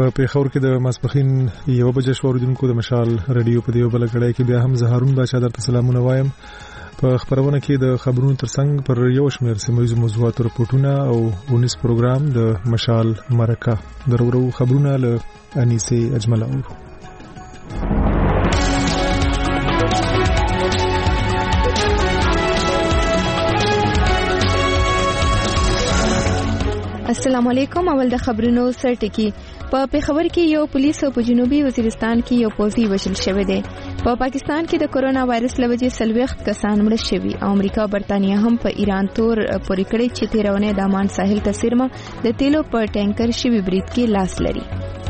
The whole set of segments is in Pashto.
په پیښور کې د ماسپخین 1 بجې شوردونکو د مشال رادیو په دیو بل کړای کې بیا هم زهارون بچا درته سلامونه وایم. په خبرونه کې د خبرونو ترڅنګ پر یو شمېر سیمایي موضوعات راپورټونه او 19 پروګرام د مشال مرکه درورو خبرونه له انیسه اجمل او السلام علیکم. اول د خبرونو سرټکی. په پیښور کې یو پولیس او په جنوبي وزیرستان کې یو پوځي وژل شوی دی. په پاکستان کې د کورونا وایرس لوجې 40 کسان مړ شوي او امریکا او برتانیا هم په ایران تور پورې کړی چې 13 د امان ساحل ته سیرمه د تیلو په ټانکر شوی برید کې لاس لري.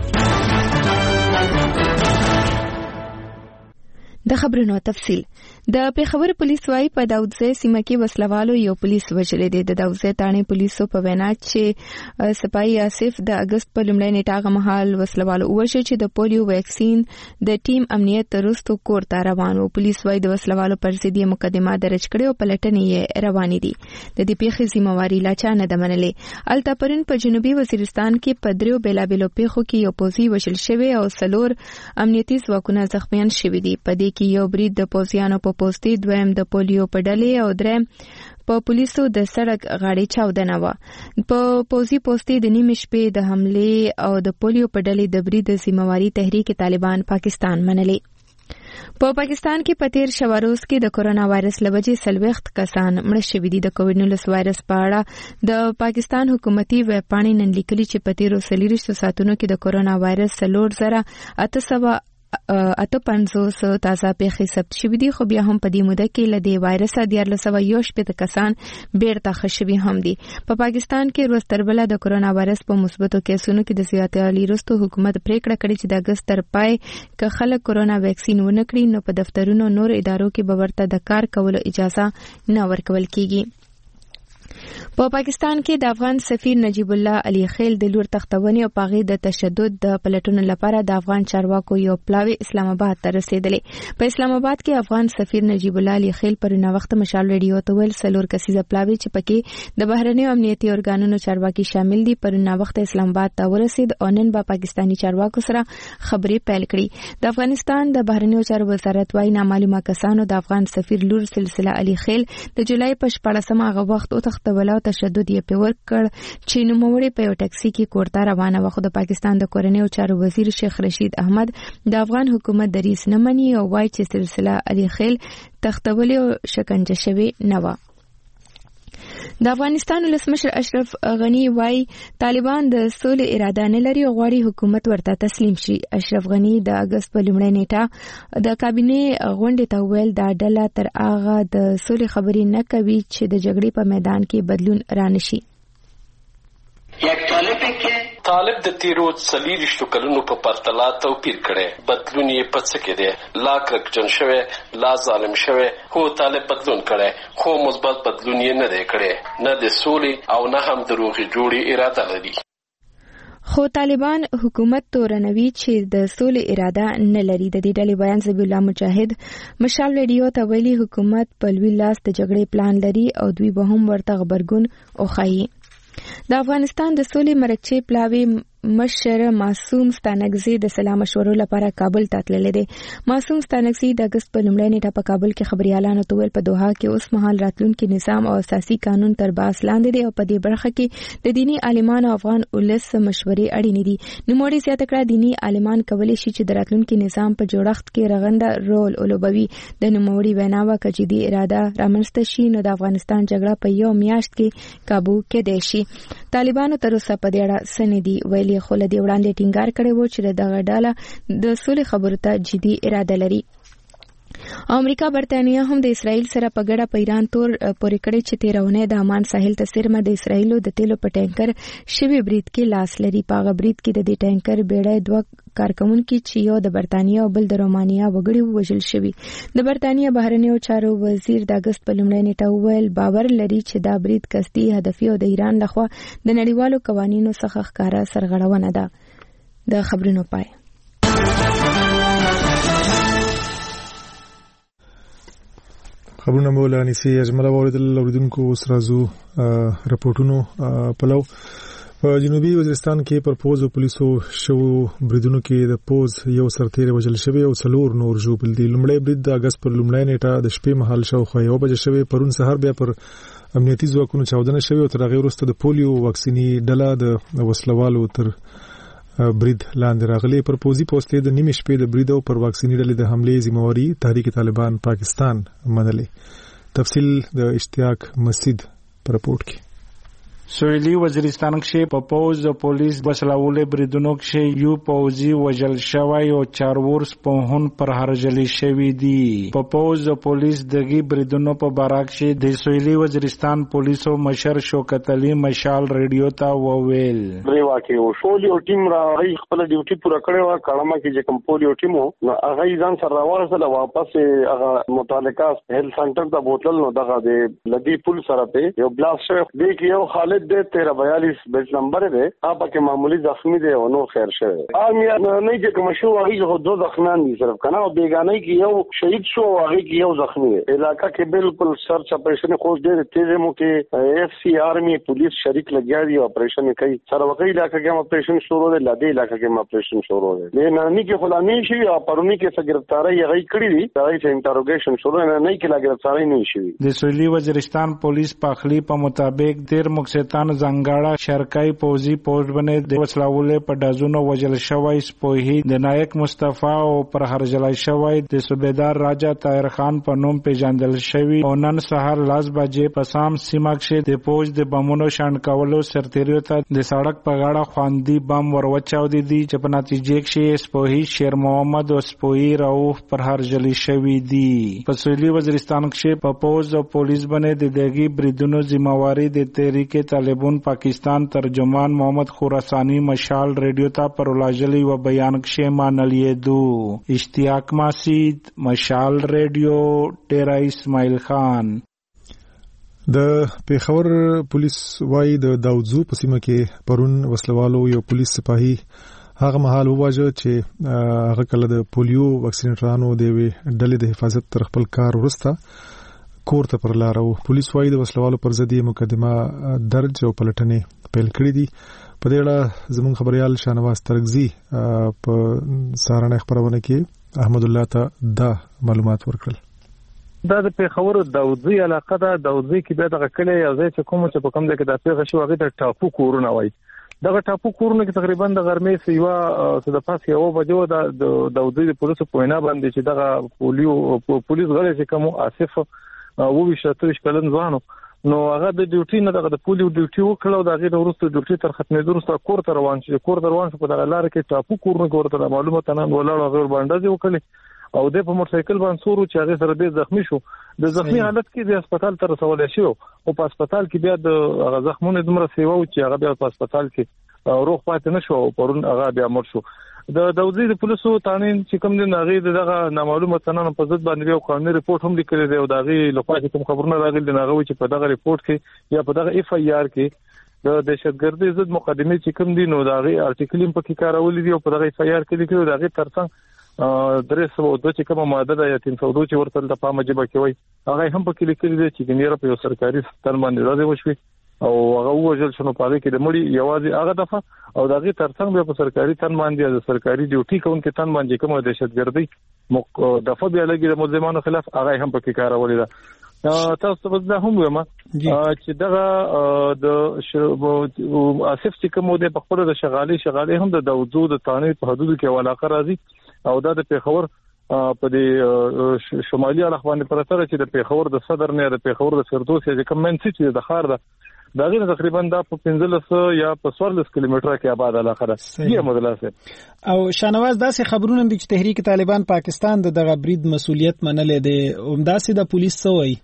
د خبرونو تفصیل. د پیښور پولیس وايي په داودزی سیمه کې وسلوالو یو پولیس وژلی دی. د داودزی تاڼې پولیسو په وینا چې سپاهی آصف د اگست په لومړۍ نیټه هغه مهال وسلوالو ووژل چې د پولیو ویکسین د ټیم امنیت وروسته کور ته روان وو. پولیس وايي د وسلوالو پر ضد یې مقدمه درج کړې او پلټنې یې روانې دي. د دې پیښې ذمہواري لا چا نه ده منلې. الته پرون په جنوبي وزیرستان کې په دریو بیلابیلو پیښو کې یو پوځي وژل شوی او 4 امنیتي ځواکونه زخمیان شوي دي. په دې کې یو برید د پوځیانو په پوستي، دویم د پولیو په ډلې او دریم په پولیسو د سړک غاړې چاودنه وه. په پوځي پوستي د نیمې شپې د حملې او د پولیو په ډلې د برید د ذمہواري تحریک طالبان پاکستان منلې. په پاکستان کې په تیر شواروز کې د کورونا وایرس لوجې 40 کسان مړه شوي دي. د کووډ-19 وایرس په اړه د پاکستان حکومتي ویب پاڼې نن لیکلي چې په تیرو 40 ساعتونو کې د کورونا وایرس 4858 تازه پیښې ثبت شوې دي. خو بیا هم په دې موده کې له دې وایرس 1411 کسان بیرته ښه شوي هم دي. په پاکستان کې روز تر بله د کورونا وایرس په مثبتو کیسونو کې د زیاتوالي وروسته حکومت پریکړه کړې چې د اګست تر پای که خلک کورونا ویکسین ونه کړي نو په دفترونو نور ادارو کې به ورته د کار کولو اجازه نه ورکول کیږي. په پاکستان کې د افغان سفیر نجیب الله علي خیل د لور تختونې او پاغي د تشدد د پلټونو لپاره د افغان چارواکو یو پلاوی اسلام آباد ته رسیدلې. په اسلام آباد کې افغان سفیر نجیب الله علي خیل پر نو وخت مشال رادیو ته ویل 4 کسیزه پلاوی چې پکې د بهرنیو امنیتي ارګانونو چارواکي شامل دي پر نو وخت اسلام آباد ته ورسید او نن به پاکستانی چارواکو سره خبرې پیل کړي. د افغانستان د بهرنیو چارو وزارت وايي نامعلومه کسانو د افغان سفیر لور سلسله علي خیل د جولای په 14 هغه وخت او تختوله تشدد یې په ورکړ چې نوموړی په یو ټاکسي کې کورته روانه و. خو د پاکستان د کورنیو چارو وزیر شیخ رشید احمد د افغان حکومت دریځ نه مني او وايي چې سلسله علي خیل تختولې او شکنجه شوی نه و. د افغانستان ولسمشر اشرف غنی وايي طالبان د سولې اراده نه لري او غواړي حکومت ورته تسلیم شي. اشرف غنی د اگست په لومړۍ نیټه د کابینې غونډې ته ویل دا ډله تر هغه د سولې خبرې نه کوي چې د جګړې په میدان کې بدلون رانشي. طالب د تیرو 40 کلونو په پرتله توپیر کړي. بدلون یې په څه کې دی؟ لا کرکجن شوی، لا ظالم شوی. هو طالب بدلون کړي خو مثبت بدلون یې نه دی کړي. نه د سولې او نه هم د روغې جوړې اراده لري. خو طالبان حکومت تورنوي چې د سولې اراده نه لري. د دې ډلې بیان ذبیح الله مجاهد مشال رادیو ته ویلي حکومت په لوی لاس د جګړې پلان لري او دوی به هم ورته غبرګون وښيي. د افغانستان د سولې مرکچې پلاوی مشر معصوم ستانکزی د سلام مشورو لپاره کابل ته تللی دی. معصوم ستانکزی د اگست په لومړۍ نیټه په کابل کې خبريالانو ته ویل په دوحه کې اوس مهال راتلونکي نظام او اساسي قانون تر بحث لاندې دی او په دې برخه کې د دینی عالمانو افغان ولس مشورې اړینې دي. نوموړي زیاته کړه دینی عالمان کولی شي چې د راتلونکي نظام په جوړښت کې رغنده رول ولوبوي. د نوموړي ویناوه که جدي اراده رامنځته شي نو د افغانستان جګړه په یو میاشت کې قابو کېدای شي. طالبانو تر اوسه په دې اړه څه نه دي ویلي خو له دې وړاندې ټینګار کړی و چې دغه ډله د سولې خبرو ته جدي اراده لري. امریکا برتانیا هم د اسرائیل سره په ګډه په ایران تور پورې کړی چې 13 د امان ساحل ته سیرمه د اسرائیلو د تیلو په ټانکر شوی برید کې لاس لري. په هغه برید کې د دې ټانکر بیړۍ 2 کارکونکي چې یو د برتانیا او بل د رومانیا وګړي وژل شوي. د برتانیا بهرنیو چارو وزیر د اگست په لومړۍ نیټه وویل باور لري چې دا برید قصدي هدفي او د ایران لخوا د نړیوالو قوانینو څخه ښکاره سرغړونه ده. د خبرونو پای. خبرونه مولا نسی اجمل اوریدل اوریدونکو سرازو رپورټونو پلو په جنوبي وزیرستان کې پر پوز او پولیسو شو بریدونو کې د پوز یو سرتیر وژل شوی او 4 نور ژوبل دي. لومړی برید د اگست پر لومړی نیټه د شپې مهال شاوخوا 1 بجې شوی. پرون سهار بیا پر امنیتي ځواکونو چاودنه شوی او تر هغه وروسته د پولیو واکسینی ډله د وسلوالو تر برید لاندې راغلي. پر پوزي پوسټې د نیمه شپې د برید او پر واکسینی ډلې د حملې ذمہواری تحریک طالبان پاکستان منلې. تفصیل د اشتیاق مسجد پر رپورټ کې. سویلی وزیرستان کې په پوز او پولیس وسلوالې بریدونو کې یو پوزي وژل شوی او 4 ورس په هون پر هرجلی شوی دي. په پوز او پولیس دغه بریدونو په باره کې د سویلی وزیرستان پولیسو مشر شوکت علي مشال ریډیو ته وویل ریوا کې او پولیو ټیم راغی خپل ډیوټي پوره کړې و. کړهما کې چې کوم پولیو ټیم نو هغه ځان سره راوړل واپس هغه متعلقه هیلث سنټر ته بوتل نو دغه د لدی پل سره په یو بلاست شو دی کې یو خالد د 1342 بیت نمبر دی هغه کې معمولی زخمی دی او نو خیر شوی. امیا نه چې کوم شو هغه دو زخمیان دي صرف کنه او بیگانه کې یو شهید شو هغه کې یو زخمی دی. علاقہ کې بالکل سرچ اپریشن خوش ډېر تیز مو کې اف سی آرمی پولیس شریک لګیا دي اپریشن کوي. سره وکي علاقہ کې اپریشن شروع دی. لدی علاقہ کې اپریشن شروع دی. نه نه کې خلانی شي او پرونی کې څه گرفتاری هغه کړی دي. هغه چې انټروګیشن شروع نه کې لا گرفتاری نه شي. د سویلی وزیرستان پولیس په خلی په مطابق ډیر مقصد زنګاړه شرکای پوزي پوسټ باندې د وسلوالې په دازونو وجل شوی سپوهي د نایک مصطفی او پر هرجلای شوی د صوبیدار راجا طاهر خان په نوم پیژندل شوی او نن سهار لاس بجې په سام سیمه کې د پوز د بمونو شان کولو سرتیریو ته د سړک په غاړه خواندي بم وروچاو دي چې په نتیجه کې سپوهي شیر محمد او سپوهي رؤف پر هرجلی شوی دي. په سویلی وزیرستان کې په پوز او پولیس باندې د دغه بریدونو ذمہواری د تحریک طالبان پاکستان ترجمان محمد خراسانی مشال ریډیو ته پر ولاجلی و بیان کې مانلې دو. اشتیاق مسجد مشال ریډیو ډیرا اسماعیل خان. د پیښور پولیس وای د داوودزو په سیمه کې پرون وسلوالو یو پولیس سپاهي هغه مهال وواژه چې هغه کله د پولیو واکسینټرانو د ډلې د حفاظت تر خپل کار ورسته کور ته پر لار او پولیس وايي د وسلوالو پر ضد مقدمه درج او پلټنې پیل کړې دي. په دې اړه زموږ خبريال شانواز ترغزي په سهارنۍ خبرونه کې احمد الله ته دا معلومات ورکړل. دا د پیښور داوودزي علاقه ده. داوودزي کې به دغه کلی یو ځای چې کوم چې په کوم ځای کې د پیښه شو هغه د ټاپو کورونه وای. دغه ټاپو کورونه کې تقریبا د غرمې سیوا څه د پاس یو بجو د داوودزي د پولیسو په وینا باندې چې دغه پولیس غړي چې کوم آصف او وشترش کلن ځوانو نو هغه د ډیوټي نه دغه د پولیو ډیوټي وکړو. دغه د ورسته ډیوټي تر ختمېدو وروسته کور ته روان شو. په دغه لار کې ټاپو کورونه ورته معلومات نه ولاړ غیر باندې وکړي او د په موټرسایکل باندې سورو چې هغه سره به زخمی شو. د زخمی حالت کې د هسپتال ته رسول شو او په هسپتال کې بیا د زخمونو دمر سیوا او چې هغه بیا په هسپتال کې روغ پاتې نشو او پرون هغه بیا مړ شو. د داوودزي د پولیسو تانین چې کوم دین هغه دغه نامعلومه تنانو په ضد باندې یو قانوني ریپورت هم لیکل دی او دغه لخوا چې کوم خبرونه راغلي د هغه چې په دغه ریپورت کې یا په دغه اف ای آر کې د دهشتګردي ضد مقدمه چې کوم دین او دغه ارټیکل په کې کارول دي او په دغه اف ای آر کې لیکل دغه ترڅنګ درس او د چې کومه ماده ده یا 302 چې ورته د پامه جبه کوي هغه هم په کې لیکل دي چې ګنیره په یو سرکاري ستن باندې راځي وشوي او هغه وژل شنو پاره کې د مړی یوازې هغه دفعه او دغه ترڅنګ به په سرکاري تن باندې د سرکاري ډیوټي کوونکې تن باندې کومه دهشتګردي دفعه بیا لګي د ملزمانو خلاف هغه هم پکې کارولې ده. تاسو په ځا هم وایم چې دغه د اسف چې کوم د خپل د شغالي هم د داوودزو د تانې په حدود کې علاقه راځي او د پیښور په دې شمالي اړخ باندې پرتر چې د پیښور د صدر نه د پیښور د فردوس چې کوم منځ چې د خار ده دا غیر تقریبا دا په 15 یا په 14 کیلومتره کې آباد علاقه ده. یه مدلسه او شانواز داسې خبرونه دي چې تحریک طالبان پاکستان دغه برید مسولیت منلې دي همداسې د پولیس سوی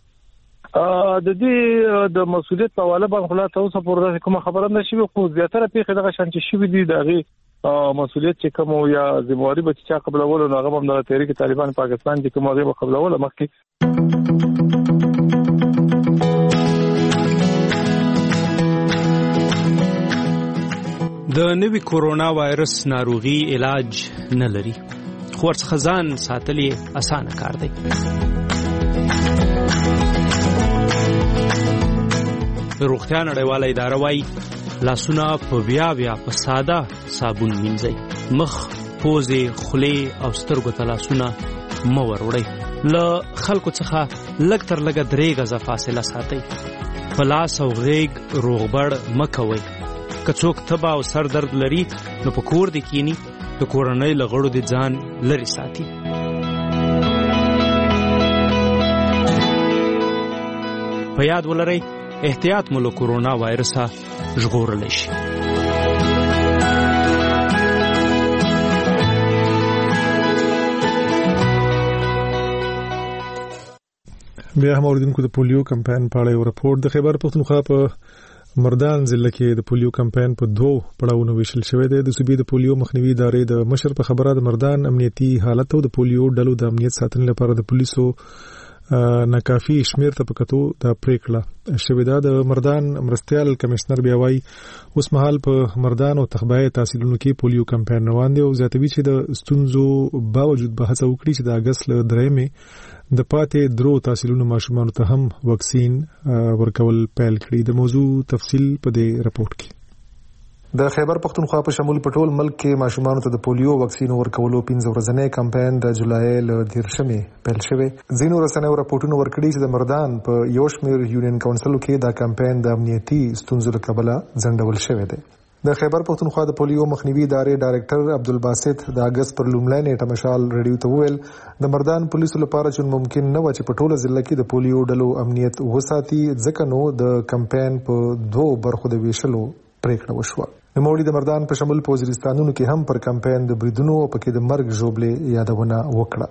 د دې د مسولیت په حواله باندې خلاص تاسو پورته کوم خبره نشي خو زیاتره پیښه دغه شان چې شوی دي دغه مسولیت چې کوم یا ذمہواری به چې قبل اول نو هغه هم د تحریک طالبان پاکستان چې کوم هغه قبل اول مخکې د نوي کورونا وایرس ناروغي علاج نه لري خو ځان ساتلې اسانه کار دی. روغتیا نړیواله اداره وايي لاسونه په بیا په ساده صابون مینځئ. مخ، پوزې، خولې او سترګو ته لاسونه مه وروړئ. له خلکو څخه لږ تر لږه 3 غزه فاصله ساتئ. په لاس او غیږ روغبړ مه کوئ. که څوک تبه او سر درد لري نو په کور دې کینی، د کورنۍ له غړو دې ځان لرې ساتي. په یاد ولرئ احتیاط مو له کورونا وایرسه ژغورلی شي. بیا هم اوریدونکو د پولیو کمپاین په اړه یو راپور. د خیبر پښتونخوا په مردان ضلع کې د پولیو کمپاین په 2 پړاوونو ویشل شوی دی. د صوبې د پولیو مخنیوي ادارې د مشر په خبره د مردان امنیتي حالت او د پولیو ډلو د امنیت ساتنې لپاره د پولیسو ناکافي شمیر ته پکتو د پریکړه شوې ده. د مردان مرستيال کمشنر بیا وايي اوس مهال په مردان او تخبای تحصیلونو کې پولیو کمپاین روان دی او زیاتوي چې د ستونزو باوجود به هڅه وکړي چې د اگست له 3 د پاتې درو تحصیلونو ماشومانو ته هم واکسین ورکول پیل کړي. د موضوع تفصیل په دې راپورټ کې. د خیبر پښتونخوا په شمول په ټول ملک کې ماشومانو ته د پولیو واکسین ورکولو 15 ورځنی کمپاین د جولای له 13 پیل شوی. ځینو رسنیو راپورټونه ورکړي چې د مردان په یو شمېر یونین کونسل کې دا کمپاین د امنیتي ستونزو له کبله ځنډول شوی دی. د خیبر پښتونخوا د پولیو مخنیوي ادارې ډایریکټر عبدالباسط د اگست پر لومړۍ نیټه مشال ریډیو ته وویل د مردان پولیسو لپاره چې ممکن نه و چې په ټوله ضلع کې د پولیو ډلو امنیت وساتي، ځکه نو د کمپاین په 2 برخو د ویشلو پریکړه وشوه. نوموړي د مردان په شمول په وزیرستانونو کې هم پر کمپاین د بریدونو او پکې د مرګ ژوبلې یادونه وکړه.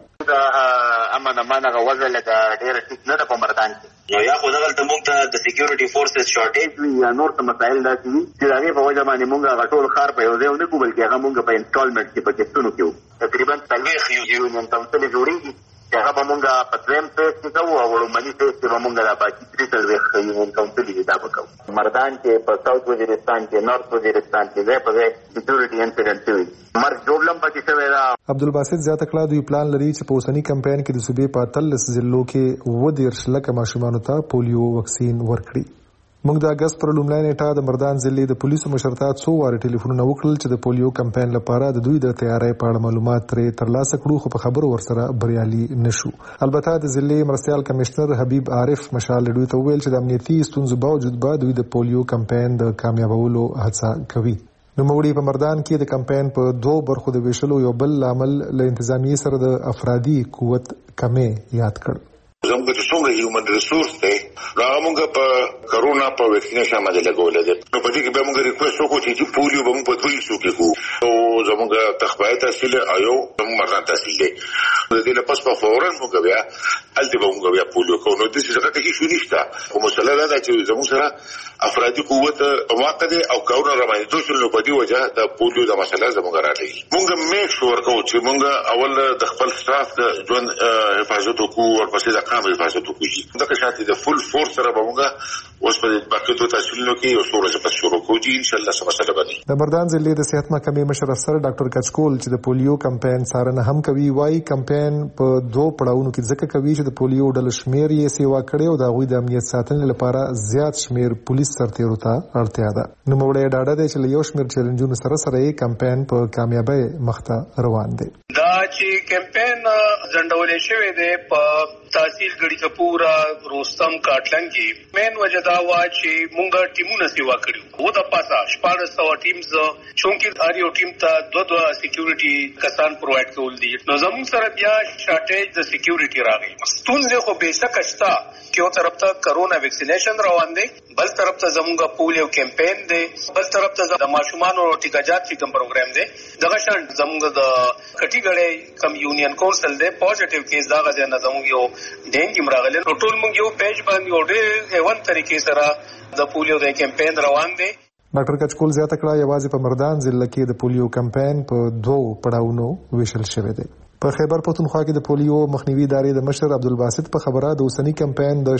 امن امانه وزل د ډېر ټیک نه په مردان کې یا خو دغلته موږ ته د سکیورټي فورسز شارټیج یا نور څه مسایل داسې وي چې هغې په وجه باندې موږ هغه ټول ښار په یو ځای ونه کړو، بلکې هغه موږ په انسټالمنټ کې په قسطونو کې وو. تقریبا 40 یونین کونسل جوړېږي چې هغه به موږ په 2م فیز کې کوو او وړومبني فیز کې به موږ دا باقي 43 یونین کونسل یې دا به کوو. مردان کې په ساوث وزیرستان کې، نارث وزیرستان کې ځای په ځای سکیورټي انسیډنټ شوي، مرګ جوړلم پکې شوی دا. عبدالباسط زیاته کړه دوی پلان لري چې په اوسني کمپاین کې د صوبې په 13 ضلعو کې 13 لکه ماشومانو ته پولیو واکسین ورکړي. موږ د اگست پر لومړۍ نیټه د مردان ضلع د پولیسو مشرتات 100 واره ټلیفونونه وکړل چې د پولیو کمپاین لپاره د دوی د تیاری په اړه معلومات ترلاسه کړو، خو په خبرو ورسره بریالي نشو. البته د ضلع مرستيال کمشنر حبیب عارف مشال ډوی ته ویل چې د امنیتي ستونزو باوجود به دوی د پولیو کمپاین د کامیابولو هڅه کوي. نوموړي په مردان کې د کمپاین په 2 برخو د ویشلو یو بل عمل له انتظامی سره د افرادي قوت کمې یاد کړ. زموږ چې څومره هیومن ریسورس دی نو هغه موږ په کرونا په ویکسینیشن باندې لګولې ده. نو په دې کې به موږ ریکوست وکړو چې پولیو به موږ په 2 حصو کې کوو. او زموږ تخبای تحصیل ایو زموږ مردان تحصیل دی. د دې لپاره په فورن موږ بیا الته به موږ بیا پولیو کوو. نو د دې څه کې شو نشته. کوم مسله ده چې زموږ سره افرادي قوت واقع دي او کاونه رواني دوی نو په دې وجه د پولیو د مسله زموږ راځي. موږ میک شور کوو چې موږ اول د خپل سټاف د ژوند حفاظت وکړو او پسې د قانون حفاظت وکړو. دا که شاته د فل فورس سره به موږ اوس په باقي دوه تحصیلونو کې یو څو ورځې پس شروع کوو چې ان شاء الله سم مسله باندې. د مردان ضلع د صحت محکمې مشر افسر ډاکټر کچکول چې د پولیو کمپاین څارنه هم کوي وايي کمپاین په 2 پړاوونو کې ځکه کوي چې د پولیو ډلو شمیر یې سیوا کړي او د غوي د امنیت ساتنې لپاره زیات شمیر پولیس سرتیرو ته اړتیا ده. نو موږ ډاډه دي چې یو شمیر چیلنجونو سره یې کمپاین په کامیابی مخته روان دی. دا چې کمپاین ځنډول شوی دی په تحصیل ګړي کپورا روستم کاټلنګ کې مین وجه دا وا چې مونږ ټیمونه سیوا کړو. و د پاسه 1400 ټیمز چونکی هر یو ټیم ته 2 سکیورټي کسان پرووایډ کول دي. نو زموږ سره بیا شارټیج د سکیورټي راغی. ستونزه خو به شکشتا چې یو طرف ته کرونا ویکسینیشن روان دی، بل طرف ته زموږ پولیو کمپاین دی، بل طرف ته د ماشومانو ټیکاجات چې کوم پروګرام دی. دغه شان زموږ د کټیګړې کم یونین کونسل دی پوزټیو کیس دا غځه نه زموږ یو ډینګ مرغله ټول موږ یو پیج باندې وړي ایون طریقې سره د پولیو د کمپاین روان دی. ډاکټر کچکول زیاته کړه یوازې په مردان ضلع کې د پولیو کمپاین په 2 پړاوونو ویشل شوی دی. په خیبر پښتونخوا کې د پولیو مخنیوي ادارې د مشر عبدالباسط په خبره د اوسنی کمپاین د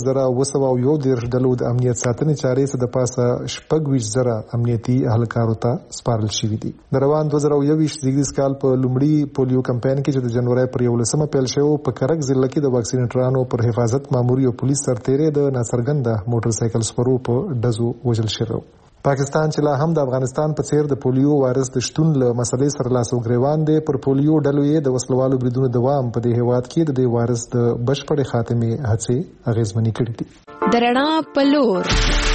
14,911 ډلو د امنیت ساتنې چارې څخه د پاسه 26,000 امنیتي اهلکارو ته سپارل شوي دي. د روان 2021 زیږدیز کال په لومړي پولیو کمپاین کې چې د جنوري پر 11مه پیل شو په کرک ضلع کې د واکسینټرانو پر حفاظت ماموري او پولیس سرتیرې د ناڅرګنده موټر سایکل سپرو په ډزو وژل شوی. پاکستان چې لا هم د افغانستان په څیر د پولیو وایرس د شتون له مسلې سره لاس او ګریوان دی، پر پولیو ډلو یې د وسلوالو بریدونو دوام په دې هیواد کې د دې وایرس د بشپړې خاتمې هڅې اغیزمنې کړې دي. د رڼا په لور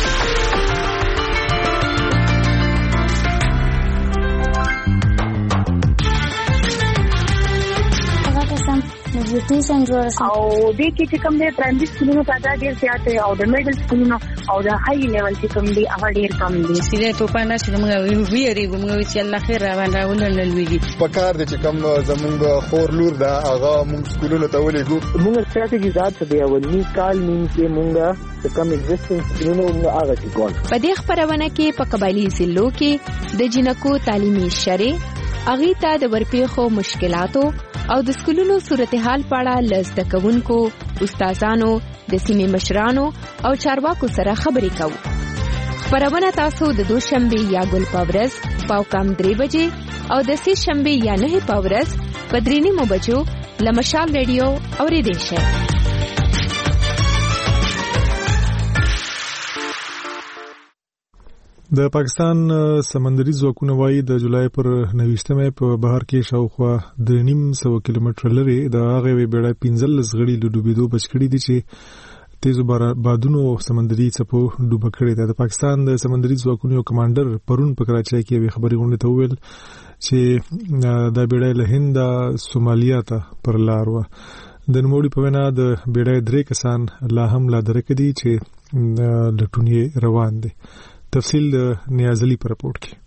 نیوټریشن جوړ او دې کې چې کوم دې پرایمري سکولونو تعداد ډېر زیات دی او د میډل سکولونو او د هاي لیول چې کوم دي هغه ډېر کم دي. چې ته پاندې چې موږ ویریږو موږ چې الله خیر روان راولل لويږي په کار دي چې کوم زمونږ خور لور دا هغه موږ سکولونو ته ولېګو. موږ ستراتیژي ذات دی اولنی کال نیم کې موږ کوم ایگزیسټنس سکولونو موږ هغه چې کول. په دې خبرونه کې په قبایلی ضلعو کې د جنکو تعلیمي شرې اغي ته د ورپېخو مشکلاتو او د سکولونو صورتحال په اړه لزده کوونکو، استادانو، د سیمې مشرانو او چارواکو سره خبرې کوو. خبرونه تاسو د دوشنبه یا ګل پاورز پاو کم 3 بجې او د سې شنبه یا 9 پاورز په 3 بجو لمشال ریډیو اوریدئ شئ. د پاکستان سمندري ځواکونه وايي د جولای پر 29مه په بهر کې شاوخوا 2.5 کیلومتر لري د هغه بیړۍ 15 غړي له ډوبېدو بچ کړي دي چې تیزو بادونو سمندري څپو ډوب کړي دي. د پاکستان د سمندري ځواکونو کمانډر پرون په کراچۍ کې وی خبري غونډه ته ویل چې د بیړۍ له هند سومالیا ته پر لار و. د نوموړي په وینا د بیړۍ 3 کسان لا هم لا درک دي چې لټونی روان دي. تفصیل د نیازلی پر رپورت کې.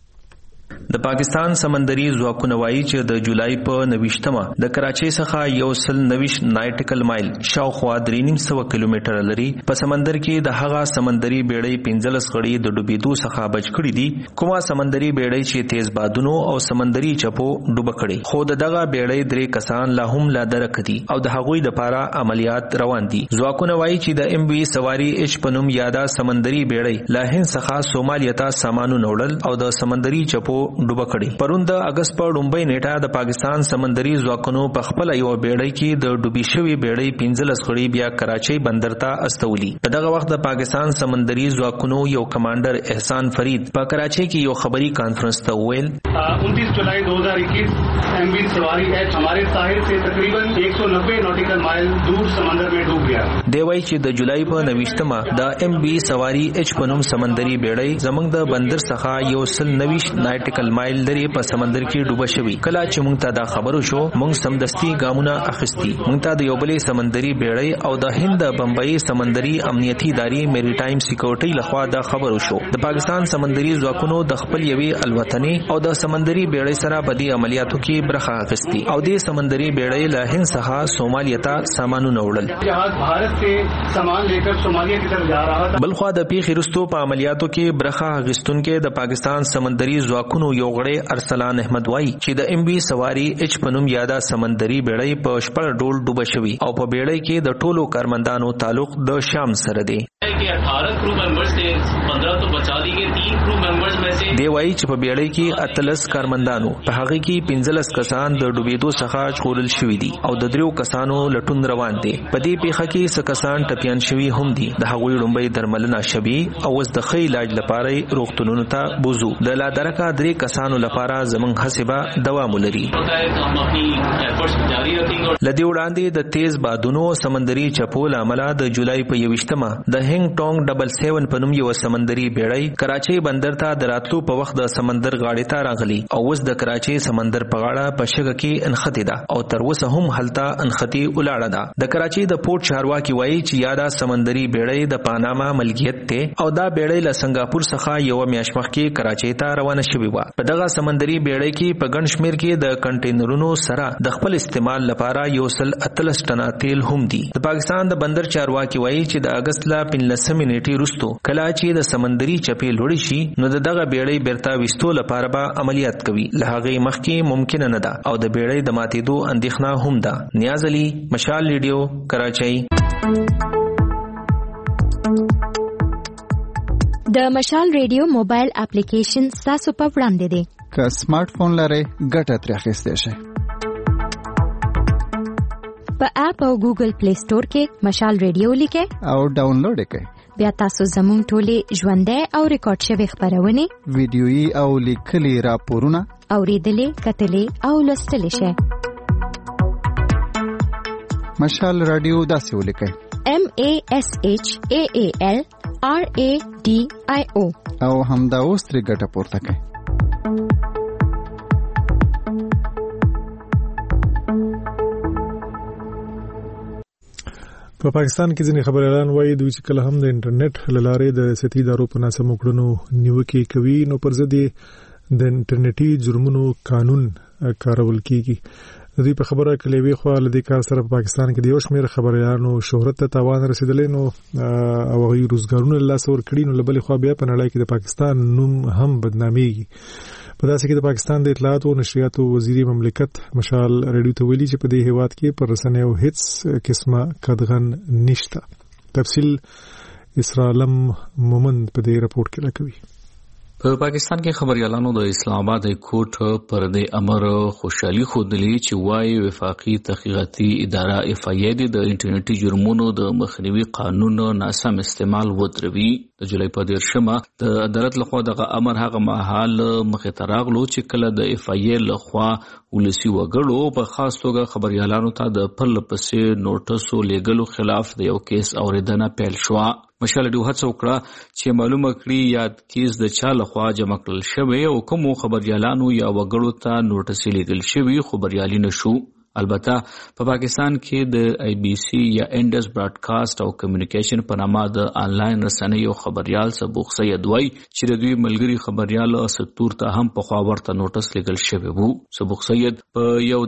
د پاکستان سمندري ځواکونه وایي چې د جولای په 29مه د کراچۍ څخه 129 نایټیکل مایل شاوخوا 3.5 کیلومتر لري په سمندر کې د هغه سمندري بیړۍ 15 غړي د ډوبېدو څخه بچ کړي دي، کومه سمندري بیړۍ چې تیز بادونو او سمندري چپو ډوب کړي. خو دغه بیړۍ 3 کسان لا هم لا درک دي او د هغوی لپاره عملیات روان دي. ځواکونه وایي چې د ام وی سواری اچ پنوم یاده سمندري بیړۍ لا هند څخه سومالیا ته سامانونه وړل او د سمندري چپو ډوب کړي. پرون د اگست په 2 نیټه د پاکستان سمندري ځواکونو په خپل یو بیړۍ کې د ډوبې شوی بیړۍ 15 غړي بیا کراچۍ بندر ته استولي. په دغه وخت د پاکستان سمندري ځواکونو یو کمانډر احسان فرید په کراچۍ کې یو خبري کانفرنس ته ویل 29 جولائی 2021 M we सवारी एच हमारे साहिल से तकरीबन 190 नॉटिकल माइल दूर समंदर में डूब गया. دی وایي چې د جولای په 29مه د ام وی سواری اچ پنوم سمندري بیړۍ زمنګ د بندر څخه 190 نایټیکل مایل لري په سمندر کې ډوبه شوی. کله چې موږ ته دا خبرو شو موږ سمدستي ګامونه اخیستي. موږ ته د یو بلې سمندري بیړۍ او د هند بمبئی سمندري امنیتي ادارې میریټایم سکیورټي لخوا دا خبرو شو. د پاکستان سمندري ځواکونو د خپل یوې الوتنې او د سمندري بیړۍ سره په دې عملیاتو کې برخه اخیستي او د سمندري بیړۍ له هند څخه سومالیا ته سامانونه وړل. جهاز بھارت سے سامان لے کر سومالیا کی طرف جا رہا تھا. بلخوا د پیښې وروسته په عملیاتو کې برخه اخیستونکو د پاکستان سمندري ځواکونو یو غړی ارسلان احمد وایي چې د ام وی سواری اچ پنوم یاده سمندري بیړۍ په شپږ ډول ډوبه شوی او په بیړۍ کې د ټولو کارمندانو تعلق د شام سره دی. 18 کرو ممبرز سے 15 تو بچا لی گئے. 3 کرو ممبرز میں سے دی وایي چې په بیړۍ کې 13 کارمندانو په هغه کې 15 کسان د ډوبېدو څخه ژغورل شوي دي او د 3 کسانو لټون روان دي. په دې پیښه کې څه کسان ټپیان شوي هم دي. د هغوی لومړی درملنه شوي او اوس د ښه علاج لپاره روغتونونو ته بوزو. د لا درکه 3 کسانو لپاره زمونږ حسابه دوام لري. لدی وړاندې د تیز بادونو سمندري چپو لامل د جولای په 21مه د هنګ ټونګ 77 په نوم یو سمندري بیړۍ کراچۍ بندر ته دراتلو په وخت د سمندر غاړې ته راغلی او اوس د کراچۍ سمندر په غاړه په شګه کې انختی ده او تر اوسه هم هلته انختی ولاړه ده. د کراچۍ د پورت چارواکي وایي چې یاده سمندري بیړۍ د پاناما ملکیت ته او دا بیړۍ له سنگاپور څخه یو میاشت مخکې کراچۍ ته روانه شوې و. په دغه سمندري بیړۍ کې په ګڼ شمېر کې د کنټینرونو سره د خپل استعمال لپاره 138 ټنه تیل هم دي. د پاکستان د بندر چارواکي وایي چې د اگست لا 15 نیټې وروسته کله چې د سمندري چپې لوړې شي نو دغه بیړۍ بیرته وستو لپاره به عملیات کوي. له هغې مخکې ممکن نه ده او د بیړۍ د ماتېدو اندېښنه هم ده. نیاز علي، مشال ریډیو، کراچۍ. د مشال ریډیو موبایل اپلیکیشن تاسو په وړاندې دی. که سمارټ فون لرئ ګټه ترې اخیستی شئ. په اپ او ګوګل پلی سٹور کې مشال ریډیو لیکئ او ډاونلوډ یې کړئ. بیا تاسو زموږ ټولې ژوندۍ او ریکارډ شوی خبرونه ویډیويي او لیکلي راپورونه اوریدلې کتلې او لوستلې شئ. مشال رادیو داسې ولیکئ MASHAALRADIO او همدا اوس ترې ګټه پورته کړئ. په پاکستان کې ځینې خبريالان وایي دوی چې کله هم د انټرنیټ لارې د سیاسي ادارو په ناسمو کړنو نیوکې کوي نو پر ضد د انټرنیټي جرمونو قانون کارول کیږي. دوی په خبره کې وی خو له دې کار سره په پاکستان کې د یو شمېر خبريالانو شهرت ته تاوان رسیدلی نو او غي روزګارونه له سور کړي نو بل خو بیا په نړۍ کې د پاکستان نوم هم بدناميږي. په داسې کې د پاکستان د اطلاعات او نشریاتو وزیر مملکت مشال رادیو ته ویلي چې په دې هیواد کې پر رسنیو هیڅ قسمه قدغن نشته. تفصیل اسرالم مومند په دې راپورټ کې راکوي. په پاکستان کې خبريالانو د اسلام آباد کورټ پر دې امر خوشحالي خوندلې چې وايي وفاقي تحقیقاتي اداره FIA د انټرنیټي جرمونو د مخنیوي قانون ناسم استعمال ودروي. د جولای په 10مه د عدالت لخوا دغه امر هغه مهال مخې ته راغلو چې کله د FIA لخوا ولسی وګړو په خاص توګه خبريالانو ته د پرله پسې نوټسو لګلو خلاف د یو کیس اوریدنه پیل شو. مشال ډیو هڅه وکړه چې معلومه کړي یاد کیس د چا لخوا جمع کړل شوی او کوم خبريالانو یا وګړو ته نوټس لګل شوی خبريالي نشو. البته په پاکستان کې د IBC یا انډس براډکاسټ او کمیونیکیشن په نامه د انلاین رسنیو خبريال سبوخ سید وای چې د دوی ملګری خبريال ستور ته هم په خوا ورته نوټس لګل شوی وو. سبوخ سید په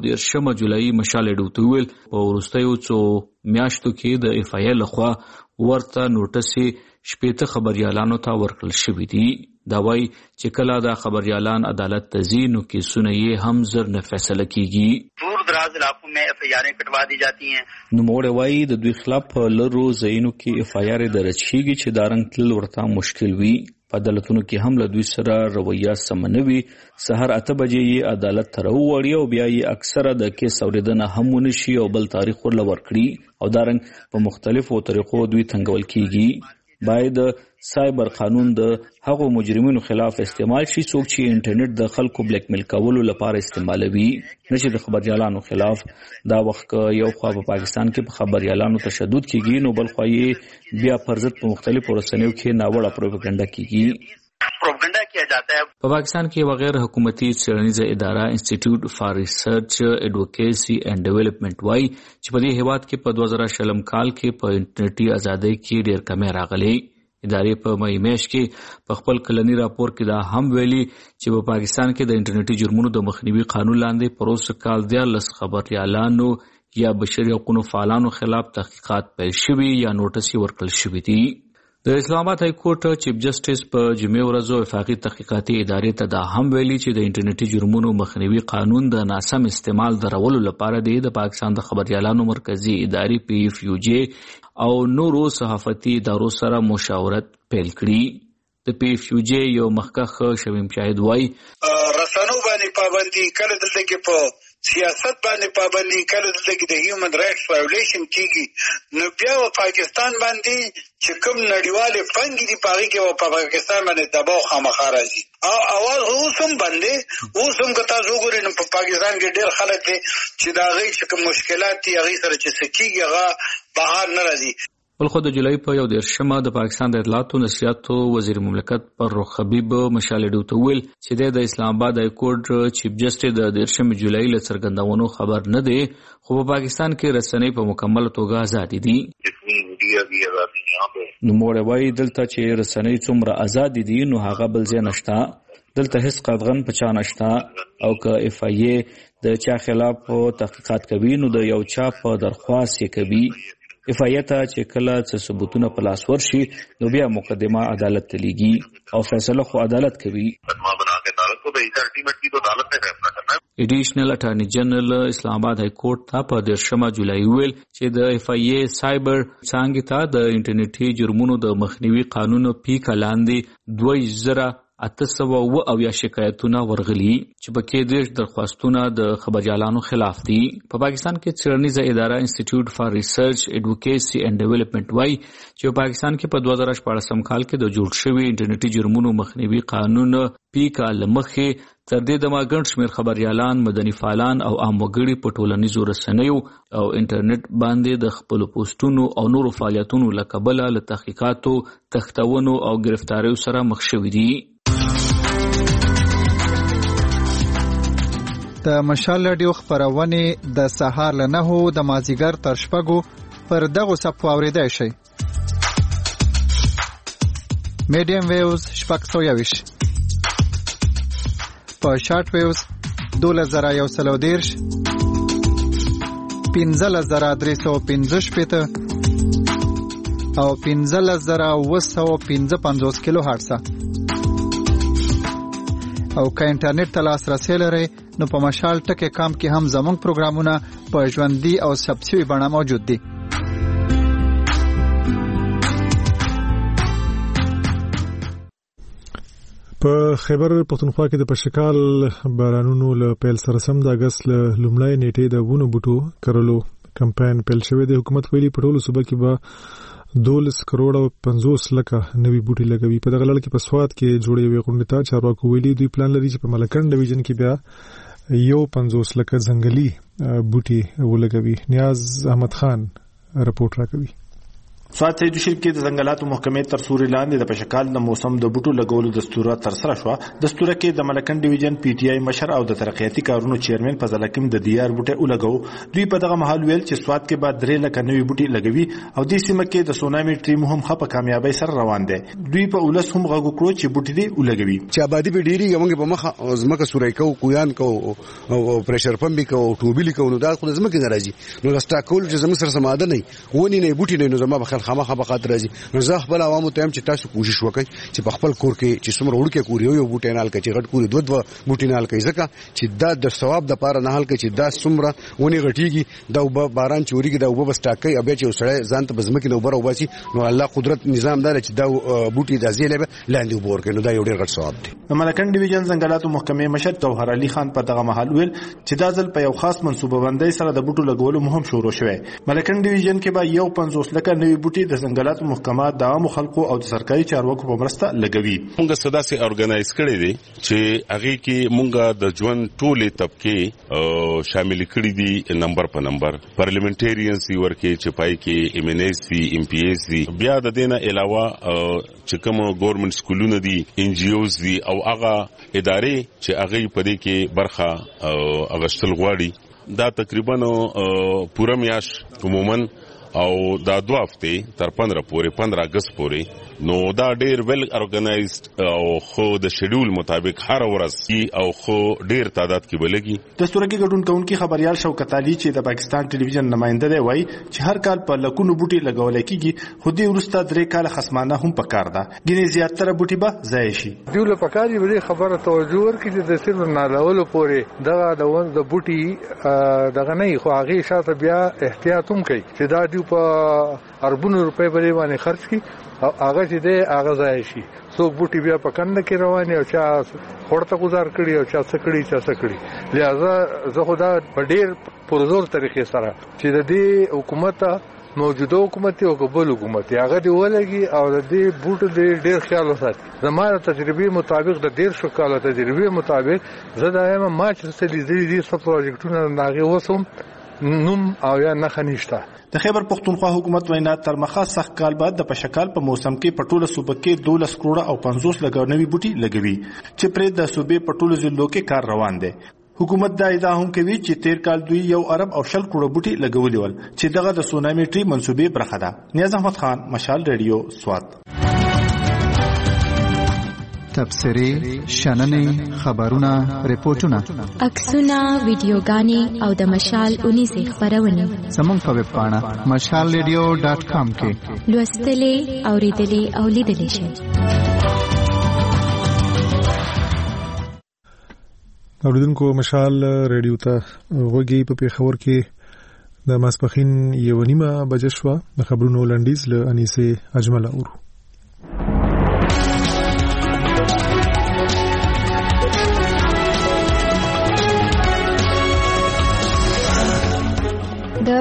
10 جولای مشال ډیو ویل په ورستیو څو میاشتو کې د FIA لخوا ورته نوټسي شپېته خبريالانو ته ورکړل شوی دي. دا وایي چې کله دا خبريالان عدالت ته ځي نو کیسونه یې هم زر نه فیصله کیږي. دور دراز علاقوں میں FIR کٹوا دی جاتی ہیں. نو موږ وایي د دوی خلاف لرو زینو کې FIR درج شيږي چې دارنګ تل ورته مشکل وي. په عدالتونو کې هم له دوی سره رویه سمنوي. سحر 8 بجې عدالت ته راوړي او بیا یې اکثره د کیس اوریدنه هم ونشي او بل تاریخ ورل ورکړي او دارنګ په مختلفو طریقو دوی څنګهول کیږي. باید سایبر قانون د هغو مجرمینو خلاف استعمال شي څوک چې انټرنیټ د خلکو بلیک میل کولو لپاره استعمالوي. نشي د خبريالانو خلاف دا وخت یو خوا په پاکستان کې په خبريالانو تشدد کیږي نو بل خو یې بیا فرضت په مختلفو رسنیو کې ناوړه پروپاګاندا کیږي. پروپاګاندا کیا جاتا ہے. په پاکستان کې بغیر حکومتي څېړنیزه اداره انسټیټیوټ فار ریسرچ ایډوکیسی اینڈ ډیولپمنٹ وايي چې په دې هیواد کې په 2000 کال کې په انټرنیټي ازادۍ کې ډېر کمی راغلی. ادارې په مې میاشت کې په خپل کلنی راپور کې دا هم ویلي چې په پاکستان کې د انټرنیټي جرمونو د مخنیوي قانون لاندې پروس کال 10 خبريالانو یا بشري حقوقو فعالانو خلاف تحقیقات پیل شوي یا نوټس ورکړل شوي دي. د اسلام آباد های کورټ چیف جسټس په جمعې ورځ وفاقي تحقیقاتي ادارې ته دا هم ویلي چې د انټرنیټي جرمونو مخنیوي قانون د ناسم استعمال درولو لپاره د پاکستان د خبريالانو مرکزی ادارې PFUJ او نورو صحافتي ادارو سره مشاورت پیل کړي. د PFUJ یو مخکښ شویم شاهد وای رسنو باندې پابندي کله دلته کې په سیاست باندې پابندي کله دلته کې د هیومن رائټس وایولیشن کیږي نو بیا په پاکستان باندې چې کوم نړیواله پنګي دی پاره کې په پاکستان باندې دباو خامخا راځي او اواز اوسم باندې اوسم کتا وګورئ نو په پاکستان کې ډېر خلک دي چې دا غي چې کوم مشکلات دي هغه سره چې سکیږي هغه بهر نه راځي. بلخو د جولای په 10مه د پاکستان د اطلاعات او نشریاتو وزیر مملکت فرخ حبیب مشال ډیو ته ویل چې د اسلام آباد های کورټ چیف جسټس د 10 جولای له څرګندونو خبر نه دی خو په پاکستان کې رسنۍ په مکمل توګه آزاد دي. نو موږ وایي دلته چې رسنۍ څومره آزاد دي نو هغه بل ځای نشته. دلته هیڅ قدغن پچا نشته او که FIA د چا خلاف تحقیقات کوي نو د یو چا په درخواست یې کوي. FIA ته چې کله څه ثبوتونه په لاس ورشي نو بیا مقدمه عدالت ته لیږي او فیصله خو عدالت کوي. ایډیشنل اټارنی جنرال اسلام آباد های کورټ ته په 10 جولای ویل چې د FIA سایبر څانګې ته د انټرنیټي جرمونو د مخنیوي قانون PICA لاندې 2000 800 شکایتونه ورغلي چې پکې 10 درخواستونه د خبريالانو خلاف دي. په پاکستان کې څېړنیزه اداره انسټیټیوټ فار ریسرچ ایډوکیسي اینڈ ډیولپمنٹ وايي چې په پاکستان کې په 2014 کال کې د جوړ شوی انټرنیټي جرمونو مخنیوي قانون پیکا لمخې تر دې د ماګڼ شمیر خبريالان، مدني فعالان او عام وګړي په ټولنیزو رسنیو او انټرنیټ باندې د خپل پوسټونو او نورو فعالیتونو له کبله له تحقیقاتو، تختونو او گرفتاریو سره مخ شوي دي. د مشال رادیو خبرونه د سهار له 9 د مازیګر تر 6 پر دغه صفو اوریدای شي. میډیم ویوز 620 په شارټ ویوز 2110 15315 او 15955 کیلو هرتز. او که انټرنیټ ته لاسرسی لرئ نو په مشال ټکی کام کې هم زموږ پروګرامونه په ژوندۍ او ثبتشوي بڼه موجود دي. په خیبر پختونخوا کې د پشکال بارانونو له پیل سره سم د اگست له لومړۍ نیټې د ونو بوټو کرلو کمپاین پیل شوی دی. حکومت ویلي په ټولو صوبه کې به 12 کروڑ او 50 لکه نوي بوټي لګوي. په دغه لړ کې په سواد کې جوړې وي غونډه ته چارواکو ویلي دوی پلان لري چې په ملکن ډیویژن کې بیا 50 لکه ځنګلي بوټي ولګوي. نیاز احمد خان رپورټ راکوي. سواد سید شریف کې د ځنګلاتو محکمې تر سوري لاندې د پشکال د موسم د بوټو لګولو دستور تر سره شو. دستور کې د ملکن ډیویژن پی ټی آی مشر او د ترقیاتي کارونو چیرمن فضل حکیم د دیار بوټي ولګو. دوی په دغه محل ویل چې سواد کې بعد 3 لکه نوي بوټي لګوي او د سیمه کې د سونامي ټیم هم په کامیابی سره روان دي. دوی په ولس هم غوږ کړو چې بوټي دی ولګوي. چې آبادی به ډیری یوږي په مخه ځمکه سوري کو کویان کو او پريشر پمپ کو ټوبلی کو نو دا خو ځمکه ناراضي نو راسټاکول چې زموږ سره سماده نه ونی نه بوټي نه زما په خل خامخه په خاطر نو زه خپل عوامو ته هم چې تاسو کوشش وکړئ چې په خپل کور کې چې څومره وړکه کور یو بوټي نه الکه چې غټ کور دوه بوټي نه الکه ځکه چې دا د ثواب د پاره نه الکه چې دا څومره ونی غټيږي دا باران چوريږي دا وبس ټاکي ابیا چې وسړی ځان ته بزمکه نو بره وباسي نو الله قدرت نظام دار چې دا بوټي د ازیله لاندې وبور کړي نو دا یو ډېر غټ ثواب دی. ملکن ډیویژن ځنګلاتو محکمې مشر توهر علي خان په دغه محل ویل چې دا ځل په یو خاص منصوبه بندۍ سره د بوټو لګولو مهم شروع شوه. ملکن ډیویژن کې به 50 لکه نوي بوټي د ځنګلاتو محکمه د عام خلکو او د سرکاري چارواکو په مرسته لګوي. موږ صدا سي اورګنایز کړی دي چې هغه کې موږ د ژوند ټولې طبقه شامل کړی دي نمبر په نمبر پارلیمنټریانز ورکه چې پای کې ایم ان ایس سی ایم پی ایس دي بیا د دینه علاوه چې کوم ګورنمنت سکولونه دي ان جی اوز دي او هغه ادارې چې هغه په دې کې برخه اغشتل غواړي. دا تقریبا پوره میاش عموما او دا 2 هفته تر 15 اگست پورې نو دا ډیر ویل ارګنایزد او خو د شیډول مطابق هر ورځ او خو ډیر تعداد کې بلګي. دستور کې ګډون کوونکی خبريال شوکت علي چې د پاکستان ټلویزیون نمائنده دی وایي چې هر کال په لکونو بوټي لګول کېږي خو دې ورسته 3 کال خصمانه هم پکار ده ګینه زیاتره بوټي به ضایع شي. دیول پکاري به خبره توجه ورکړي چې د سر نالولو پورې دغه د بوټي دغه نه خو هغه شاته بیا احتیاط هم کوي چې دا دی په اربونو روپے باندې خرج کی او هغه چې دی هغه ځای شي. څوک بوټي بیا په کنده کې رواني او چا خورته گزار کړي او چا سکړي لہذا زه خدا په ډیر پرزور طریقې سره چې د دې حکومت موجوده حکومت او قبول حکومت هغه دی ولګي او د دې بوټو ډیر خیال وساتي. زموږ تجربه مطابق د ډیر شو کال تجربه مطابق زه دایم ما چې سړي دې څه پروژیکټونه ناغي وسوم نوم او یا نه خنيشته. د خیبر پختونخوا حکومت وینا تر مخه سخت کال بعد د پشکال په موسم کې پټوله صوبه کې 12 کروڑ او 50 لګونوي بوټي لګوي چې پرې د صوبې پټوله ضلعو کې کار روان دی. حکومت دا ادعا هم کوي چې 13 کال دوی 1 ارب او 10 کروڑ بوټي لګولي ول چې دغه د سونامي ټری منسوبې برخه ده. نیاز احمد خان مشال ریډیو سواد. تبصرې شننې خبرونه ریپورتونه عکسونه ویډیوګانې او د مشال 19 خبرونه زموږ په ویب پاڼه mashalradio.com کې لوستلې اوریدلې او لیدلې شئ. اوریدونکو مشال ریډیو ته وګورئ. په پیښور کې د ماسپخین 1:30 بجې شو د خبرونو لنډیز له انیسه اجمل اورو.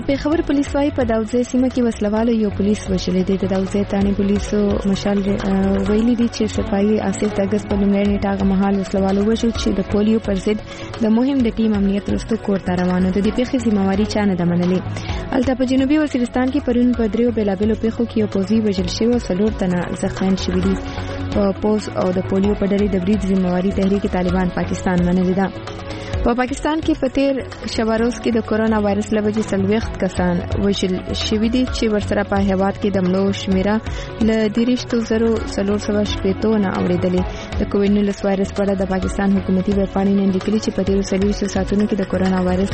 پیښور پولیس وايي په داوودزی سیمه کې وسلوالو یو پولیس وژلی دی. د داوودزی تانې پولیسو مشال ویلي دي چې سپایي آصف د اګست په لومړۍ نیټه هغه مهال وسلوالو وژل چې د پولیو پر ضد د مهم د ټیم امنیت وروسته کور ته روانو. د دې پیښې ذمہواري چا نه ده منلې. هلته په جنوبي وزیرستان کې پرون په دریو بېلابېلو پیښو کې یو پوځي وژل شوی او 4 تنه زخمیان شوي دي. په پوز او د پولیو په ډلې د برید ذمہواري تحریک طالبان پاکستان منلې ده. په پاکستان کې په تیر شپه روز کې د کورونا وایرس له وجې 40 کسان وژل شوي دي چې ورسره په هیواد کې د مړو شمیره له 13,480 نه اوریدلې. د کووډ-19 وایرس په اړه د پاکستان حکومتي ویبپاڼې نن لیکلي چې په تیر 24 ساعتونو کې د کورونا وایرس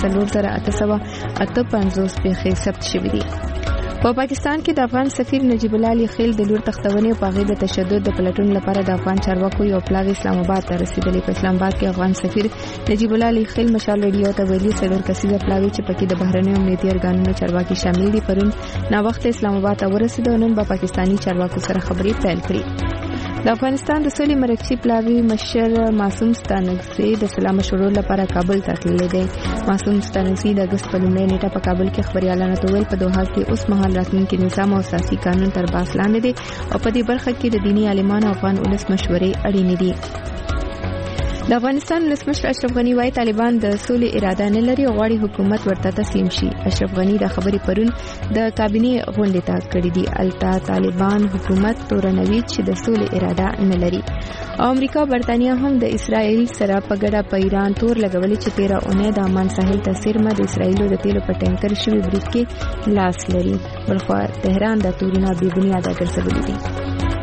4,858 پیښې ثبت شوې دي. په پاکستان کې د افغان سفیر نجیب الله علي خیل د لور تختونې او پاغې د تشدد د پلټون لپاره د افغان چارواکو یو پلاوی اسلام آباد ته رسیدلی. په اسلام آباد کې افغان سفیر نجیب الله علي خیل مشال ریډیو ته ویلي 4 کسیزه پلاوی چې پکې د بهرنیو امنیتي ارګانونو چارواکي شامل دي پرون نا وخت اسلام آباد ته ورسېدل. نن به پاکستانی چارواکو سره خبرې پیل کړي. د افغانستان د سولې مرکزي پلاوی مشر معصوم ستانکزی د سلام مشورو لپاره کابل ته تللی دی. معصوم ستانکزی د اګست په لومړۍ نیټه په کابل کې خبريالانو ته ویل په دوحه کې اوس مهال راتلونکي نظام او سیاسي قانون تر بحث لاندې دي او په دې برخه کې د دینی عالمانو او افغان ولس مشورې اړینې دي. د افغانستان ولسمشر اشرف غنی وايي طالبان د سولې اراده نه لري او غواړي حکومت ورته تسلیم شي. اشرف غنی د خبرې پرون د کابینې غونډې ته کړې دي. التا طالبان حکومت تورنوي چې د سولې اراده نه لري. او امریکا برتانیا هم د اسرائیل سره په ګډه په ایران تور لګولې چې 13 اونۍ د عمان ساحل ته سیرمه د اسرائیلو د تیلو په ټینکر شوی برید کې لاس لري. بلخو تهران د تورونه بې بنیاده ګرځولې دي.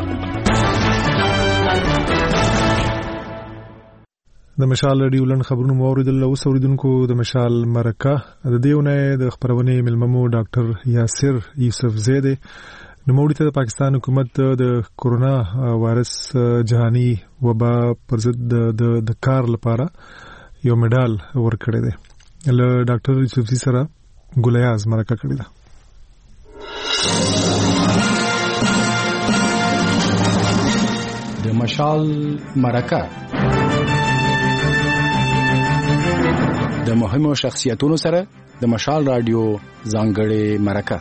د مشال رادیو لن خبرونو موریدل او اوریدونکو د مشال مرکه د دیونه د خبرونه ملممو ډاکټر یاسر یوسف زیده نوموړي ته د پاکستان حکومت د کورونا وایرس جهاني وبا پر ضد د کار لپاره یو میډال ورکړی دی. له ډاکټر یوسف زی سره ګولیاز مرکه کړی ده. د مشال مرکه د مهمو شخصیتونو سره د مشال رادیو ځانګړې مرکه.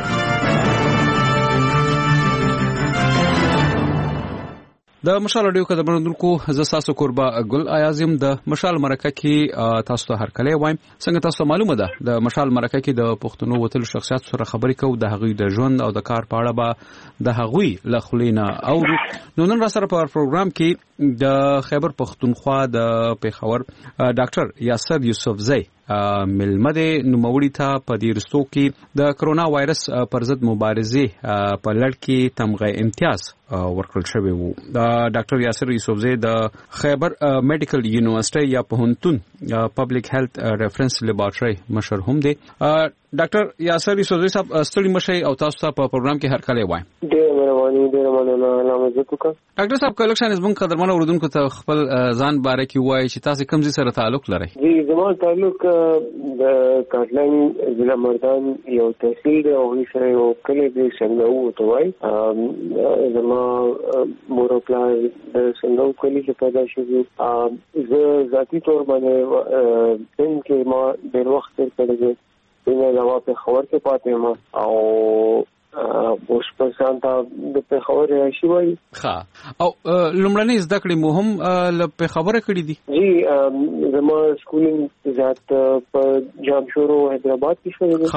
د مشال رادیو کډبرندونکو ز تاسو قربا ګل ایازم د مشال مرکه کې تاسو ته هر کله وایم څنګه تاسو معلومه ده د مشال مرکه کې د پښتنو وتل شخصیت سره خبرې کوو د هغوی د ژوند او د کار په اړه به د هغوی لخلینا او نو نن را سره په پروګرام کې د خیبر پښتونخوا د پیښور ډاکټر یاسر یوسف زی ملمده نوموړي ته په دې رستو کې د کرونا وایرس پر ضد مبارزه په لړ کې تمغه امتیاز ورکړل شوی وو. د ډاکټر یاسر یوسف زی د خیبر میډیکل یونیورسيټي یا پوهنتون پبلک هیلث ریفرنس لیبارټري مشر هم دی. ډاکټر یاسر یوسف زی صاحب ستړي مشي او تاسو ته په پروګرام کې هر کله وایم. ډېر مهرباني علامه زکوکا. ډاکټر صاحب کلکشن زمون قدرمن اوردونکو ته خپل ځان باره کې وایي چې تاسو کوم ځای سره تعلق لرئ؟ جی زموږ تعلق د کاټلنګ ضلع مردان یو تحصیل دی او هیڅ یو کلی دی څنګه وو توای زما مور او پلار د څنګه کلی کې پیدا شوی. زه ذاتی تور باندې څنګه ما ډېر وخت تیر کړی دی نه علاوه په خبر کې پاتې ما او اوس په سانتا د په خبره شي وای. ها او لومړنۍ زده کړې مو هم له په خبره کړې دي؟ جی زما سکولینګ ذات په جامشورو حیدرآباد کې شوی.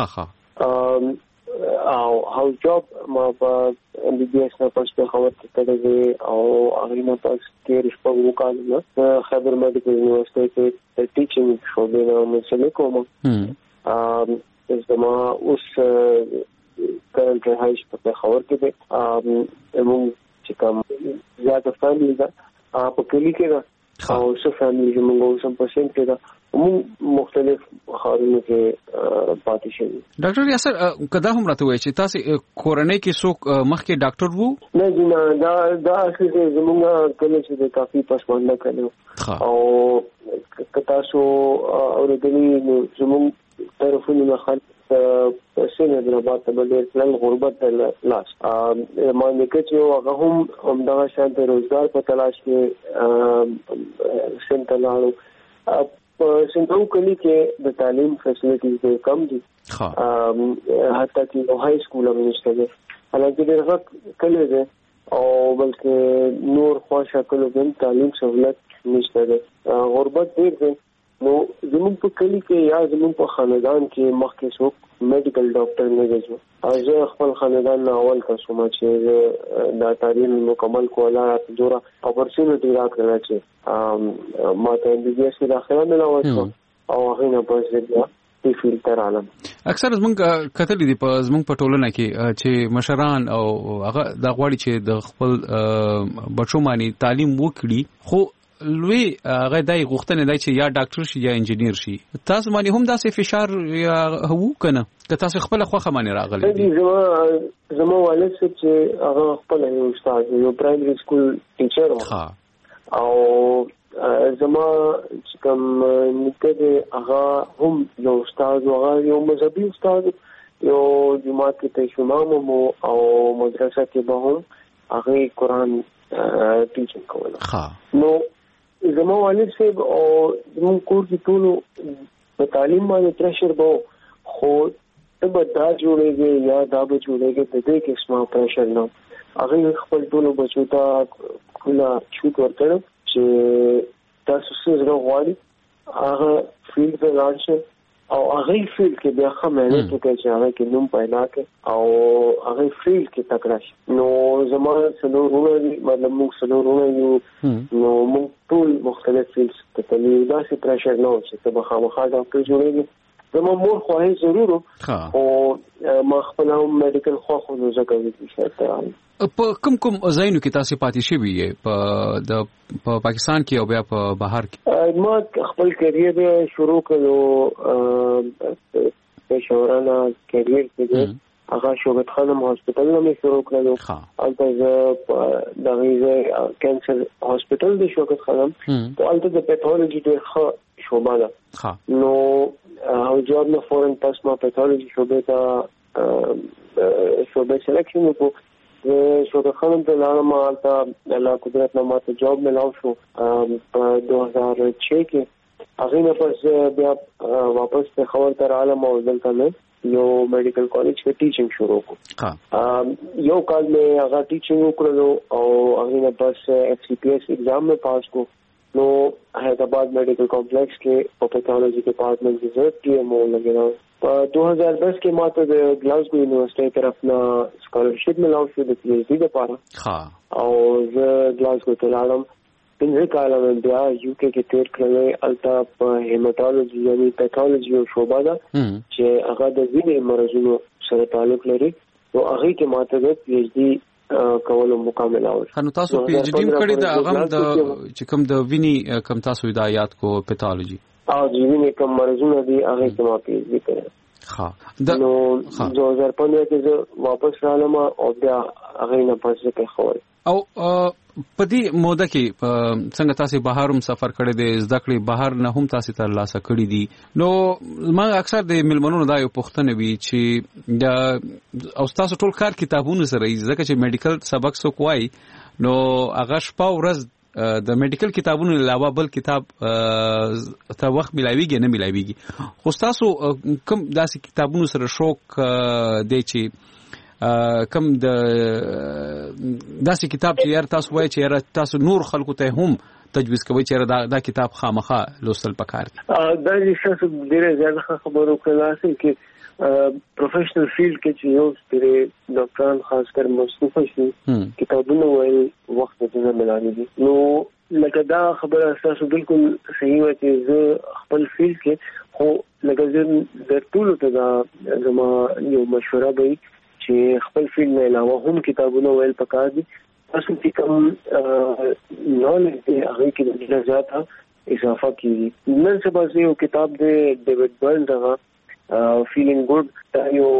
ها او هاوس جاب ما په ام بي بي اس نه پس په خبره کړی دی او هغه نه پس کې رښتو وکړم په خیبر میډیکل یونیورسيټي کې ټیچینګ شوبې نه مسلې کوم. زما اوس کرنٹ رهایش په خبر کې ده موږ چې کوم زیاده فامیلی ده په کلی کې ده او څو فامیلی موږ سم پرسنټ کې ده موږ مختلف خارونو کې پاتې شوی. ډاکټر یاسر کدا هم راته وایي چې تاسو کورنۍ کې څوک مخکې ډاکټر وو؟ نه جنا دا اصلي زموږ کله چې د کافي پسمانده کړو او کتا سو اورګنی نو زموږ طرفونو نه خلک پسنه حیدرآباد ته بلیر پلان غربت لاس مانه کې چې هغه هم دغه شان د روزګار په تلاش کې سنتلانو په سنتو کلی کې د تعلیم فیسیلیټیز ډېر کم دي حتی چې نو های سکول هم نشته دی حالانکه ډېر غټ کلی دی او بلکې نور خواشه کلو هم تعلیم سہولت نشته دی غربت ډېر دی نو زموږ په کلی کې یا زموږ په خاندان کې مخکې څوک میډیکل ډاکټر نه دی او زه خپل خاندان نه اول کسوم چې دا تعلیم مکمل کوله جوړه اپورچونټی راکړه چې ما ته د دې سره داخله ملاوه او هغه نه پوهیږم په فلټر عالم اکثر زمونږ کتل دي په زمونږ په ټولنه کې چې مشران او هغه د غواړي چې د خپل بچو باندې تعلیم وکړي خو لوی هغه دای غوښتنه دی چې یا ډاکټر شي یا انجنیر شي تاسو باندې هم داسې فشار یا هو کنه که تاسو خپل خوخه باندې راغلي دي زما والد چې هغه خپل یو استاد یو پرایمري سکول ټیچر و او زما چې کوم نکته هغه هم یو استاد او هغه یو مذهبي استاد یو جماعت کې تشمام او مدرسه کې به هم هغه قرآن ټیچینګ کوله نو زما والد صاحب او زموږ کور کې ټول په تعلیم باندې پریشر به خو به دا جوړېږي یا دا به جوړېږي د دې قسمه پریشر نه هغه خپل ټول بچو ته کله شوت ورکړ چې تاسو سره غواړي هغه فیلډ ته لاړ شئ او هغه فیلډ کې بیا ښه مهنت وکړئ چې هغه کې نوم پیدا کړئ او هغه فیلډ کې تکړه شئ نو زما څلورونه مطلب موږ څلورونه یو نو موږ ټول مختلف فیلډز ته تللي داسې پریشر نه و چې ته به خامخا ډاکټر جوړېږي زما مور خواهش ضرور او ما خپل هم میډیکل خو نو ځکه چې شاید په کوم ځایونو کې تاسو پاتې شوي یې په پاکستان کې او بیا په بهر کې ما خپل کیریر شروع کړو پېښورانه کیریر کې هغه شوکت خانم هاسپټل نه شروع کړو البته د غیزه کینسر هاسپټل د شوکت خانم په البته د پیتھولوژي د شوبه ده نو او جواب نه فورن پس ما پیتھولوژي شوبه ته شوبه سلیکشن وکړو شوکت خانم ته لاړم البته الله قدرت نه ماته جواب ملاو شو په 2006 کې هغه نه پس بیا واپس په خبر تر عالم او دلته نه یو میډیکل کالج کې ټیچینګ شروع کړ یو کال مې هغه ټیچینګ وکړلو او هغه نه پس اف سی پی ایس ایگزام مې پاس کو نو حیدرآباد میډیکل کمپلیکس کې په پیتھولوژي ډپارټمنټ کې زه پی ایم او لګیدم په 2010 کې ماته د ګلاسگو یونیورسيټي طرف نه سکالرشپ ملاو شو د پی ایچ ډي لپاره او زه ګلاسگو ته لاړم پنځه کال مې بیا یو کې تیر کړل البته په هیماتولوژي یعنی پیتھولوژي او شوبه ده چې هغه د وینې مرزونو سره تعلق لري او هغه کې ماته د پی ایچ ډي کولو مکمل او خنو تاسو پی ایچ ډی کړی دا هغه د چې کوم د ویني کم تاسو هدایت کو پیتھولوژي او د ویني کم مرزونه دي هغه کې ما پی ایچ ډی کړی نو 2015 کې زه واپس رالم او بیا هغه نه پاتې کې خور او په دې موده کې څنګه تاسو بهر هم سفر کړی دی زده کړې بهر نه هم تاسو ته لاسه کړی دي نو ما اکثر د ملمنونو دا یو پوښتنه وی چې د او تاسو ټول کار کتابونو سره ځکه چې میډیکل سبق سو کوی نو هغه شپه ورځ د میډیکل کتابونو علاوه بل کتاب ته وخت ملاويږي نه ملاويږي خو تاسو کوم داسې کتابونو سره شوق دی چې کم د داسې کتاب چې یار تاسو وایي چې یار تاسو نور خلکو ته هم تجویز کوي چې دا کتاب خامخا لوستل پکار دي دا چې ډیره زیاته خبرو کړل چې پروفیشنل فیلډ کې چې یو ستړي ډاکټران خاص کر مصروف شي کتابونه وایي وخت نه ملاني نو لکه دا خبره اساسه بالکل صحیح و چې زه خپل فیلډ کې خو لکه زه د ټولو ته دا زما یو مشوره دی چې خپل فیلډ نه علاوه هم کتابونه ویل پکار دي تاسو چې کوم نالج دی هغه کې ډېر زیات اضافه کیږي نن سبا یو کتاب دی ډیوډ برن دا فیلینګ ګډ دا یو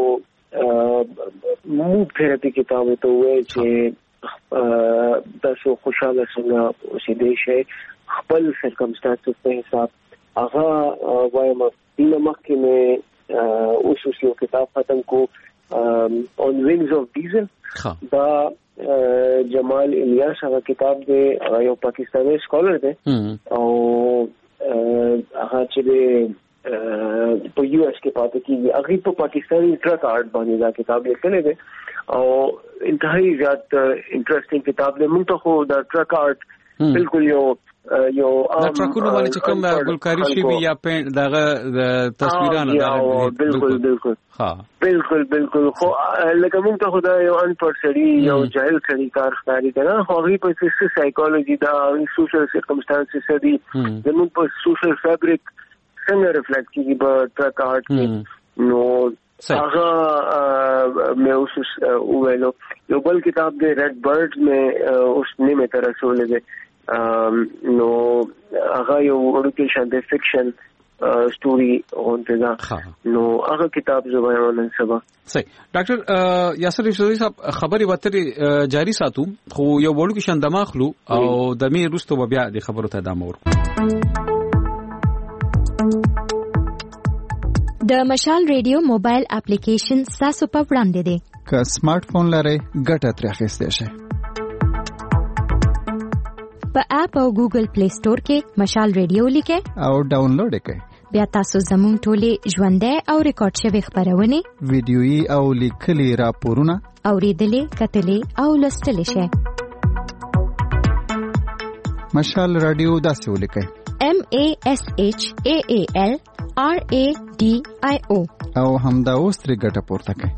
موډ تھراپي کتاب ته وایي چې تاسو خوشاله څنګه اوسېدئ شئ خپل سرکمسټانسز په حساب هغه وایم دینه مخکې مې اوس یو کتاب ختم کو on wings of diesel دا جمال الیاس هغه کتاب دی یو پاکستانی سکالر دی او هغه چې په یو اس کې پاتې کیږي. هغه په پاکستاني ټرک آرټ باندې دا کتاب لیکلی دی او انتهایی زیات انټرېسټینګ کتاب دی. موږ ته خو دا ټرک آرټ بالکل یو دا ټرکونو باندې چې کوم ګلکاری شي وي یا پین دغه تصویرانه دا بالکل ها بالکل خو لکه موږ ته خدای یو ان پرسری یو جاهل سړي کار ښکاري کنه. خو هغه په سایکالوجي دا سوشل سرکمسټانسز دي زموږ په سوشل فیبریک څنګه ریفلیکټ کیږي په ټرک آرټ کې. نو هغه مې اوس ویلو یو بل کتاب دی ریډ برډ مې اوس نیمه تر رسولې دی. نو هغه یو ورته شانته فکشن سټوري اونته دا. نو هغه کتاب زما نن سبا صحیح. ډاکټر یاسر یوسفزي صاحب خبري وتري جاری ساتو خو یو وړو کې شاندما خلو او د می روستو بیا د خبرو ته ادامه ورکړو. د مشال ریډیو موبایل اپلیکیشن تاسو په وړاندې دی. که سمارټ فون لرئ ګټه ترې اخیستئ شئ. په اپ او ګوګل پلی سٹور کې مشال ریډیو لیکئ او ډاونلوډ کړئ. بیا تاسو زموږ ټولې ژوندۍ او ریکارډ شوی خبرونه ویډیويي او لیکلي راپورونه اوریدلې کتلې او لوستلې شئ. مشال رادیو داسې ولیکئ MASHAALRADIO او همدا اوس ترې ګټه پورته کړئ.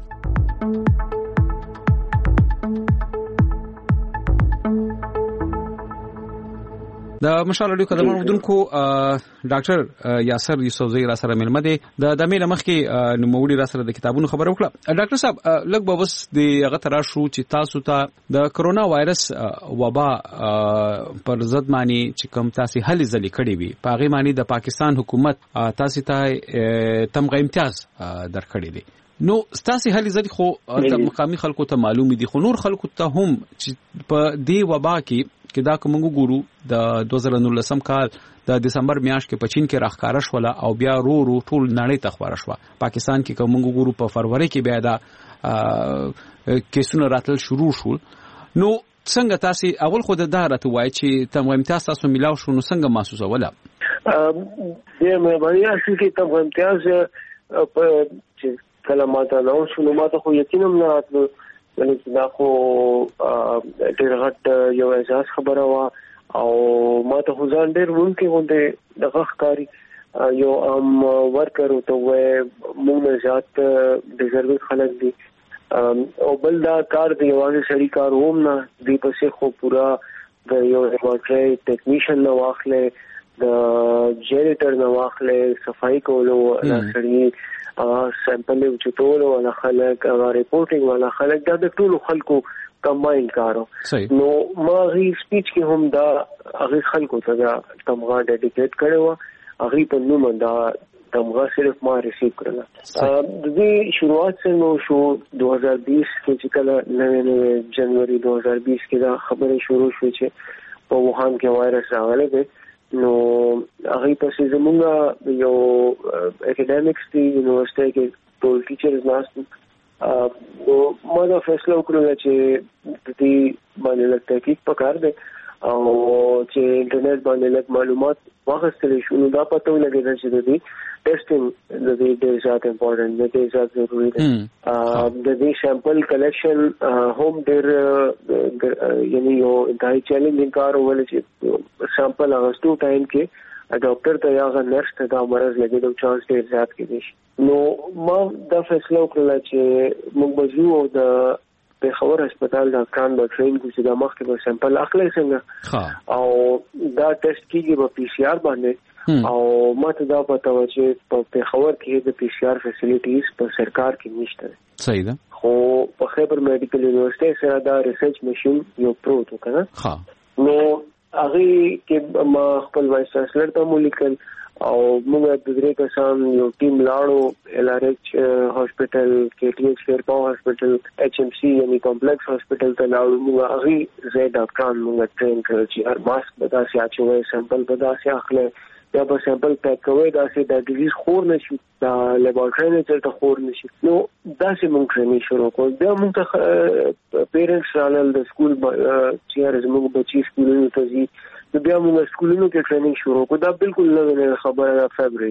د مشال اډیو قدمه ودونکو ډاکټر یاسر یوسفزي را سره ملمه دي د دمه لمخ کې نوموړي را سره د کتابونو خبر وکړه. ډاکټر صاحب لږ به بس د هغه تر شو چې تاسو ته د کرونا وایرس وبا پر ضد معنی چې کوم تاسو هلي ځلې کړې وي په هغه معنی د پاکستان حکومت تاسو ته تمغه امتیاز درکړي دي. نو ستاسو هلي ځلې خو د مقامي خلکو ته معلوم دي خو نور خلکو ته هم چې په دې وبا کې دا کوم ګورو د 2019 کال د دسمبر میاشت کې په چین کې راخکاره شول او بیا رو ټول نړۍ ته خبره شو. پاکستان کې کوم ګورو په فروری کې بیا دا کیسونه راتل شروع شول. نو څنګه تاسو اول خو د دارته وای چې تم امتیاز تاسو ملاو شو نو څنګه محسوسه ولا دې مې باندې چې تم امتیاز په کلمات نو شنو ماته خو یقینا نه راتلو ولې دا خو ډېر غټ یو احساس خبره وا او ماته خو ځان ډېر مونږه غونډه دغه ښکاری یو ورکر ته وې موږ زیات ډیزرو خلک دي او بل دا کار دی یوازې سړی کار ووم نه دی پسې خو پورا د یو ورکري ټیکنیشن نو واخلې د جنریټر نو واخلې صفائی کولو سړی سیمپل چټولو ولا خلک ریپورټینګ ولا خلک دا د ټولو خلکو کمباین کارو. نو ما غي سپیچ کې هم دا هغه خلکو ته دا تمغه ډیډیکیټ کړو هغه په نوم دا تمغه صرف ما ریسیو کړل. د دې شروعات نو شو 2020 کې چې کله 9 جنوري 2020 کې دا خبره شروع شوه چې په ووهان کې وایرس راغلی دی. نو هغه پسې زمونږ یو اکیډمیکس دی یونیورسيټي کې ټول ټیچرز ناست نو ما دا فیصله وکړه چې د دې باندې لږ تحقیق وکړ دې او چې انټرنیټ باندې لږ معلومات واخیستل شو. نو دا پته ولګېده چې د دې ټیسټینګ د دې ډېر زیات امپورټنټ دی ډېر زیات ضروري دی. د دې سیمپل کلیکشن هم ډېر یعنی یو انتهایی چیلنجینګ کار ول چې سیمپل اغستو ټایم کې ډاکټر ته یا نرس ته دا مرز لګیدو چانس ډېر زیات کېږي. نو ما دا فیصله وکړه چې موږ بجو او د پیښور هسپتال ډاکټران به ټرین کو چې د مخ کې به سیمپل اخلي څنګه او دا ټیسټ کیږي په پی سی آر باندې او ماته دا پته و چې په پیښور کې د پی سی آر فیسیلیټیز په سرکار کې نشته. صحیح ده. خو په خیبر میډیکل یونیورسيټي سره دا ریسرچ ماشين یو پروت وکړه. نو هغه کې ما خپل وایس چانسلر ته مولیکل او موږ د درې کسان یو ټیم لاړو ال ار ایچ هاسپټل کې ټي ایچ شیرپا هاسپټل ایچ ام سی یعنی کمپلیکس هاسپټل ته لاړو. موږ هغه زه ډاکټران موږ ټرین کړل چې هر ماسک بدا سي اچوي سیمپل بدا سي اخلي یا به سیمپل پیک کوي دا سي د ډیزیز خور نشي دا لیبارټری نه چلته خور نشي. نو دا سي موږ ټریننګ شروع کړو. دا موږ ته پیرنټس رالل د سکول چې زموږ بچي سکولونو ته ځي بیا موږ سکولونو کې ټریننګ شروع کړو. دا بالکل نوې خبره ده فبرवरी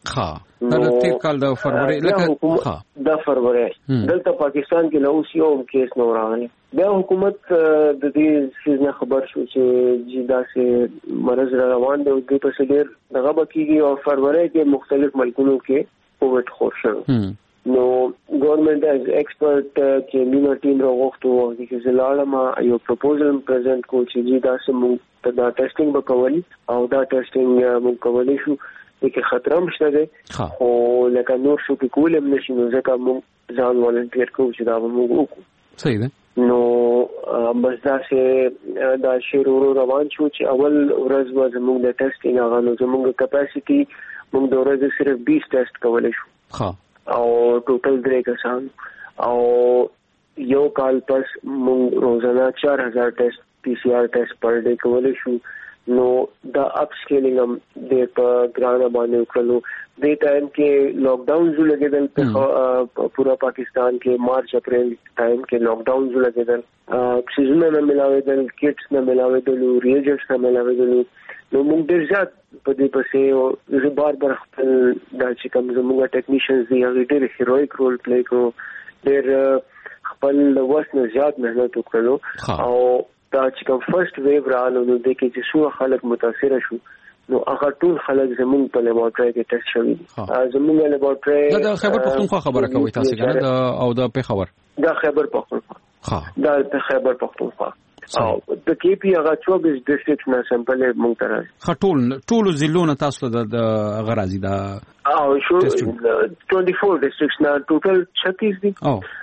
ها دا تیر کال د فروری لکه د فروری دلته پاکستان کې نو یو کیس نو راغلی بیا حکومت د دې څه خبر شو چې دا سه مرز روان دی او د په ډیر دغه بکیږي او فروری کې مختلف ملکونو کې کووډ خور شو نو ګورنمنت از ایکسپرت کې مینا ټیم راغوښتو چې زلاله ما یو پروپوزل پریزنټ کو چې دا سم دا ټیسټینګ وکولي او دا ټیسټینګ مو کولای شو چې خطر هم شته دی او لکه نور شو کې کولم نشي نو ځکه موږ ځان والنټیر کوو چې دا موږ وکړو صحیح ده نو بس دا چې دا شیر روان شو چې اول ورځ و زموږ د ټیسټینګ هغه نو زموږ کپاسټي موږ د ورځې صرف 20 ټیسټ کولای شو او ټوټل 3 کسان او یو کال پس موږ روزانه 4000 ټیسټ پی سی آر ټیسټ پر ډے کولای شو نو دا اپ سکیلینګ هم د په ګرانه باندې وکړو د ټایم کې لاک ډاون زو لګیدل په پورا پاکستان کې مارچ اپریل ټایم کې لاک ډاون زو لګیدل اکسیجن نه ملاویدل کټس نه ملاویدل ریجنټس نه ملاویدل نو موږ ډیر ځات په دې پسې او بار خپل دا چې کوم زموږ ټیکنیشنز دی هغه ډیر هیرویک رول پلی کړو ډیر خپل وسنه زیات مهنت وکړو او دا چې کوم فرست ویو رااله نو د کې چې څو خلک متاثر شو نو هغه ټول خلک زموږ په لیبارټری کې ټیسټ شوي زموږ لیبارټری دا خبر پختونخوا خبره کوي تاسو کنه او دا په خبر دا خبر پختونخوا دا په خبر پختونخوا او د کې پی هغه 24 ډیسټریکټ نه سمپل مونږ تر ټول ضلعونه تاسو د غرازي دا او شو 24 ډیسټریکټ نه ټوټل 36 دي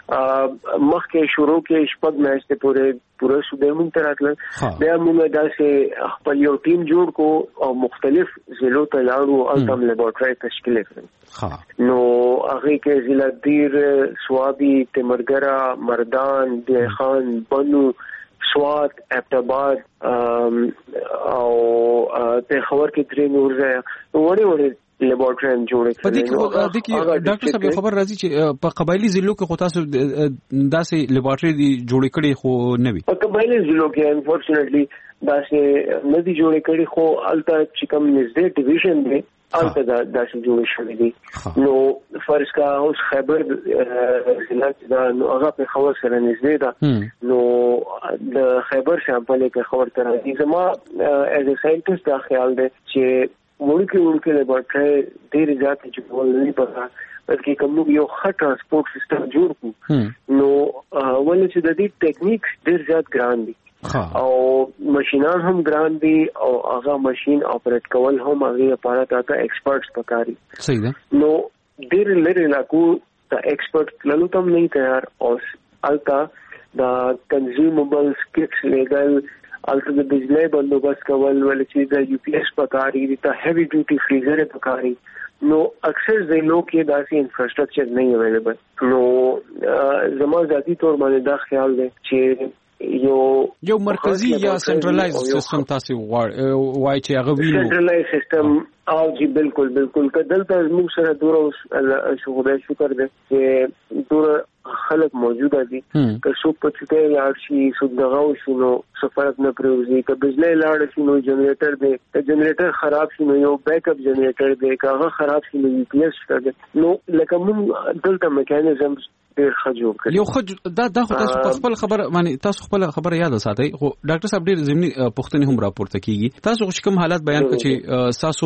مخکې شروع کې شپږ میاشتې پورې صوبې مونږ تر راتل بیا مونږ داسې خپل یو ټیم جوړ کو او مختلف ضلعو ته لاړو او تم لیبارټری تشکیل کړو نو هغه کې ضلع دیر سوابي تمرګرا مردان دیخان بنو سوات ابټاباد او پېښور کې درې نور ځای وړي لیبارټری جوړ کړل په دې کې ډاکټر صاحب خبر راځي چې په قبایلی ضلعو کې خو تاسو داسې لیبارټری دی جوړ کړي خو نه وي په قبایلی ضلعو کې انفورچونټلی داسې نه دی جوړ کړي خو الته چې کوم نږدې ډیویژن دی الته داسې جوړ شوی دی نو فرض کا اوس خیبر ضلع دا نو هغه په خبر سره نږدې ده نو د خیبر سامپل کې خبر تر دې زما ایز ا ساينټیست دا خیال دی چې وړکې لیبارټری ډېر زیات جوړول نه پکا بلکې کوم یو ښه ترانسپورت سیستم جوړ کو نو ولې چې د دې ټیکنیکس ډېر زیات ګران دي او ماشينان هم ګران دي او هغه ماشين اپریټ کول هم هغه لپاره تا ایکسپرټس پکاري صحیح ده نو ډېر لري لاکو ته ایکسپرټ لنو تم نه تیار او التا دا کنزیومبلز کټس لیګل الته د بجلی بندوبست کول ولې چې د یو پی ایس پکاري دي ته هیوی ډیوټي فریزر پکاري نو اکثر ځینو کې داسې انفراستراکچر نه اویلیبل نو زما ذاتی تور باندې دا خیال دی چې یو مرکزی یا سنټرلایز سیستم تاسو وای چې هغه وینو سنټرلایز سیستم او جی بالکل کدلته موږ سره دوره شغله شکر دې چې دوره خلک موجوده دي که څوک په چټه لاړ شي څوک دغه شنو سفرت نه پروزي که بجلی لاړ شي نو جنریټر دی که جنریټر خراب شي نو یو بیک اپ جنریټر دی که هغه خراب شي نو یو پی ایس دی نو لکه موږ دلته میکانیزم ډیر خجو کړی یو خج دا خو تاسو خپل خبر باندې تاسو خپل خبره یاد ساتئ خو ډاکټر صاحب ډیر زمینی پوښتنه هم راپورته کیږي تاسو کوم حالات بیان کړئ چې تاسو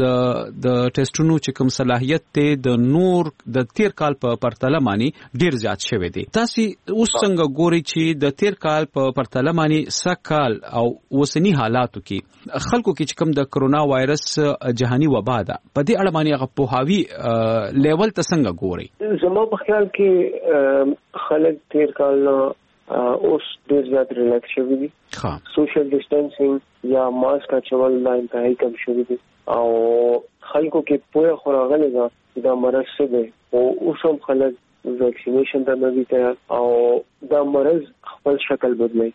د ټیسټونو چې کوم صلاحیت ته د نور د تیر کال په پرتله باندې ډیر زیات شوی دی تاسو اوس څنګه ګوري چې د تیر کال په پرتله باندې سکال او وسنی حالاتو کې خلکو کې چې کوم د کرونا وایرس جهاني وبا ده په دې اړه باندې هغه په هاوی لیول ته څنګه ګوري زما په خیال کې خلک تیر کال اوس ډیر زیات ریلیکس شوي دي سوشل ډیسټنسینګ یا ماسک اچول لا انتهایی کم شوي دي او خلکو کې پوهه خوراغله ده دا مرض څه دی او اوس هم خلک ویکسینیشن ته نه دي تیار او دا مرض خپل شکل بدلوي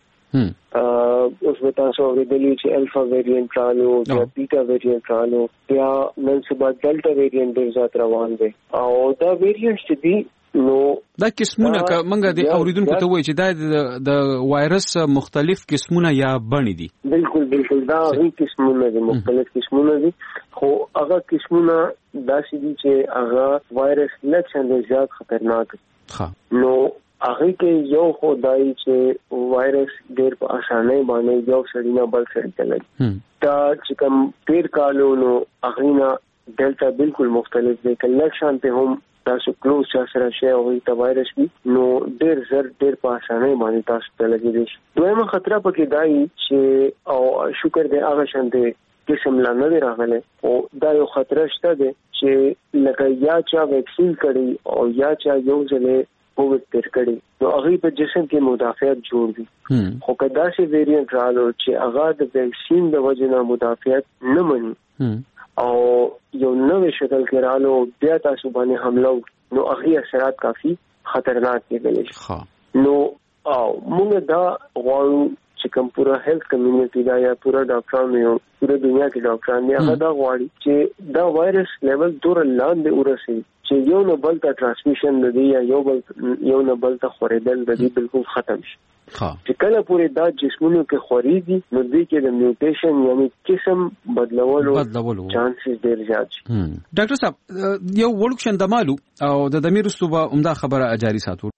اوس به تاسو اورېدلی چې الفا ویریانټ رالو یا بیٹا ویریانټ رالو یا نن سبا ډلټا ویریانټ ډېر زیات روان دی او دا ویریانټ چې دي نو دا قسمونه منګه د اوریدونکو ته وایي چې د وایرس مختلف قسمونه یا بڼې دي. بالکل دا هی قسمونه دي، مختلف قسمونه دي، خو هغه قسمونه داسې دي چې هغه وایرس لکه زیات خطرناک دي. نو هغه کې یو خدای چې وایرس ډېر په اسانه باندې یو سړی نه بل سړی ته لګي. دا چې کوم پیر کالو نو هغه نه ډیلټا بالکل مختلف دی، کله شانته هم تاسو کلوز سره شي او ته وایرس وي نو ډېر په اسانه باندې تاسو ته لګي دي. دویمه خطر پکې دای چې او شکر دې هغه شانته قسم لا نه راغله او دا یو خطر شته دی چې لکه یا چا ویکسین کړي او یا چا یو ځله کووډ تیر کړي نو هغه په جسم کې مدافعت جوړ دي. خو کدا سي ویریانت رالو چې هغه د ویکسین د وجې نه مدافعت نه مني او یو نوې شکل کې رالو بیا تاسو باندې حمله نو هغه اثرات کافي خطرناک کېدل شي. نو او موږ دا غواړو چې کوم پورا هیلث کمیونټي دا یا پورا ډاکټرانو یو پورا دنیا کې ډاکټران یې هغه دا غواړي چې دا وایرس لیول دور لاندې ورسي چې یو نه بل ته ترانسمیشن د دی یا یو نه بل ته خورېدل د دی بالکل ختم شي. چې کله پورې دا جسمونو کې خوريږي نو دوی کې د میوټیشن یعنی قسم بدلولو چانسز ډېر زیات شي. ډاکټر صاحب یو وړوکشن د مالو او د دمیر صوبه عمده خبره جاری ساتو.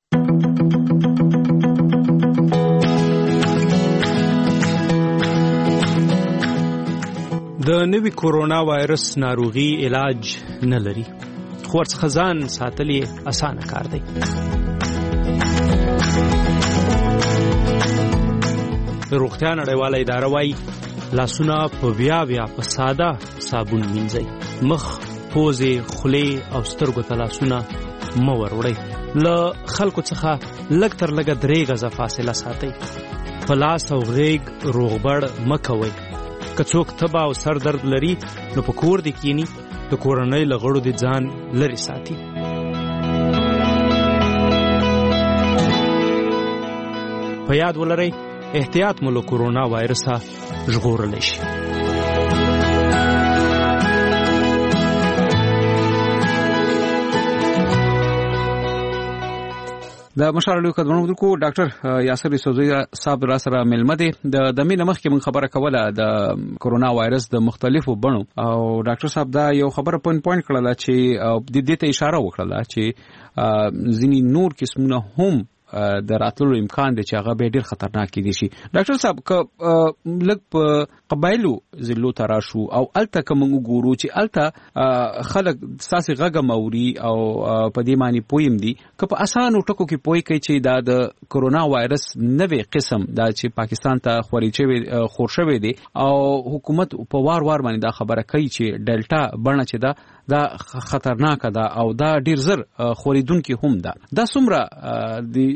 د نوي کورونا وایرس ناروغي علاج نه لري، خو ورڅخه ځان ساتل یې اسانه کار دی. د روغتیا نړیواله اداره وايي لاسونه په بیا په ساده صابون مینځئ، مخ، پوزې، خولې او سترګو ته لاسونه مه وروړئ. له خلکو څخه لږ تر لږه 3 غزه فاصله ساتئ. په لاس او غېږ روغبړ مه کوئ. که څوک تبه او سر درد لري نو په کور دې کینی، د کورنۍ له غړو دې ځان لرې ساتي. په یاد ولرئ احتیاط مو له کورونا وایرسه ژغورلی شي. د مشال خدمتونو کو ډاکټر یاسر یوسفزئی صاحب را سره ملمه دي د دمه مخکې من خبره کوله د کورونا وایرس د مختلفو بڼو او ډاکټر صاحب دا یو خبره پوینټ کړله چې د دې ته اشاره وکړه چې ځینی نور قسمونه هم د راتلو امکان دی چې هغه به ډیر خطرناک دي شي. ډاکټر صاحب ک لګ په قبایلو زلو تراشو او الته کوم وګورو چې الته خلک ساسي غږ موري او په دې معنی پویم دي ک په اسانو ټکو کې پوي کوي چې دا د کورونا وایرس نوې قسم دا چې پاکستان ته خور شوی دی او حکومت په وار باندې دا خبره کوي چې ډیلټا بڼه چې دا خطرناک ده او دا ډیر زر خوریدونکو هم ده. دا څومره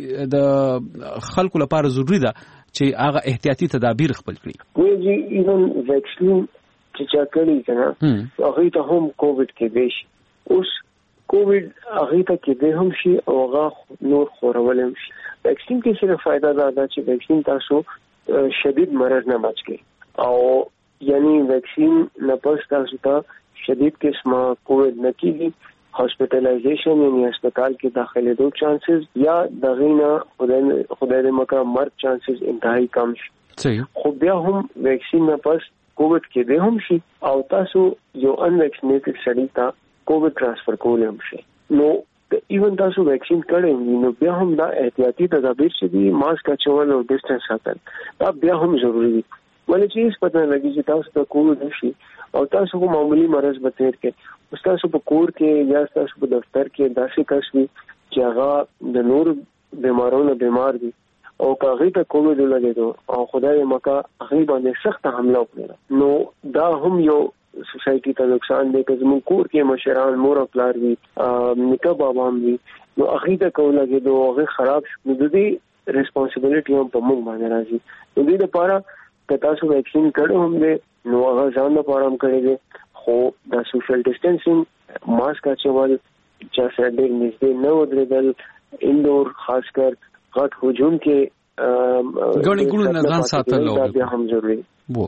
د خلکو لپاره ضروری ده چې هغه احتیاطي تدابیر خپل کړي. وایي ایون ویکسین چې چا کړی کنه هغه ته هم کووډ کې دی شي. اوس کووډ هغه ته کې دی هم شي او هغه نور خورول هم شي. ویکسین کې څه فائدہ ده چې ویکسین تاسو شدید مرض نه بچ کی او یعنی ویکسین نه پس تاسو ته شدید قسمه کووډ نه کیږي. هاسپټلایزیشن یعنی هسپتال کې داخله دو چانسز یا دغینا خدای دې مکه مرګ چانسز انتهایی کم شي. صحیح. خو بیا هم ویکسین نه پس کووډ کې به هم شي او تاسو یو ان ویکسینیټډ سړی ته کووډ ټرانسفر کول هم شي. نو ایون تاسو ویکسین کړئ نو بیا هم دا احتیاطي تدابیر چې دي ماسک اچول او ډیسټنس ساتل دا بیا هم ضروری دي. ولې چې هیڅ پته نه لګي چې تاسو ته کووډ شي او تاسو کوم معمولی مرض به تیر کې تاسو په کور کې یا تاسو په دفتر کې داسې کس وي چې هغه د نور بیمارونو بیمار دي او هغه ته کووډ لګیدو او خدای مکه هغه باندې سخت حمله وکړه نو دا هم یو سوسایټي ته نقصان دی. که زموږ کور کې مشران مور او پلار وي نیکه بابا هم وي نو هغه ته کووډ لګیدو هغه خراب نو د دې ریسپانسیبিলিټي هم په موږ باندې راځي. نو دې لپاره که تاسو ویکسین کړو هم دې نو هغه ځان لپاره هم کړی دی خو دا سوشل ډیسټنسینګ ماسک اچول چا سره ډېر نږدې نه ودرېدل انډور خاص کر غټ هجوم کې ګڼې ګوڼې نه ځان ساتل دا هم ضروري وو.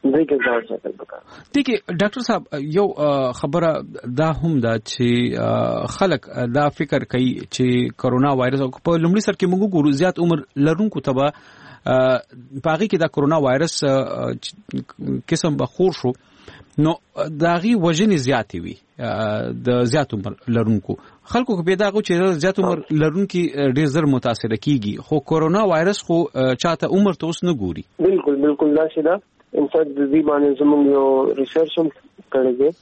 دې کې ځان ساتل پکار. دغه ډاکټر صاحب یو خبره دا هم دا چې خلک دا فکر کوي چې کرونا وایرس په لومړي سر کې موږ ګورو زیات عمر لرونکو ته باغی کې دا کرونا وایرس قسم بخور شو نو داغي وجنې زیاتې وي د زیات عمر لرونکو خلکو کې پیدا غو چې زیات عمر لرونکي ډېر زر متاثر کیږي خو کرونا وایرس خو چاته عمر ته اوس نه ګوري. بالکل دا شدا ان فیکٹ د دې باندې زموږ یو ریسرچ هم کړی دی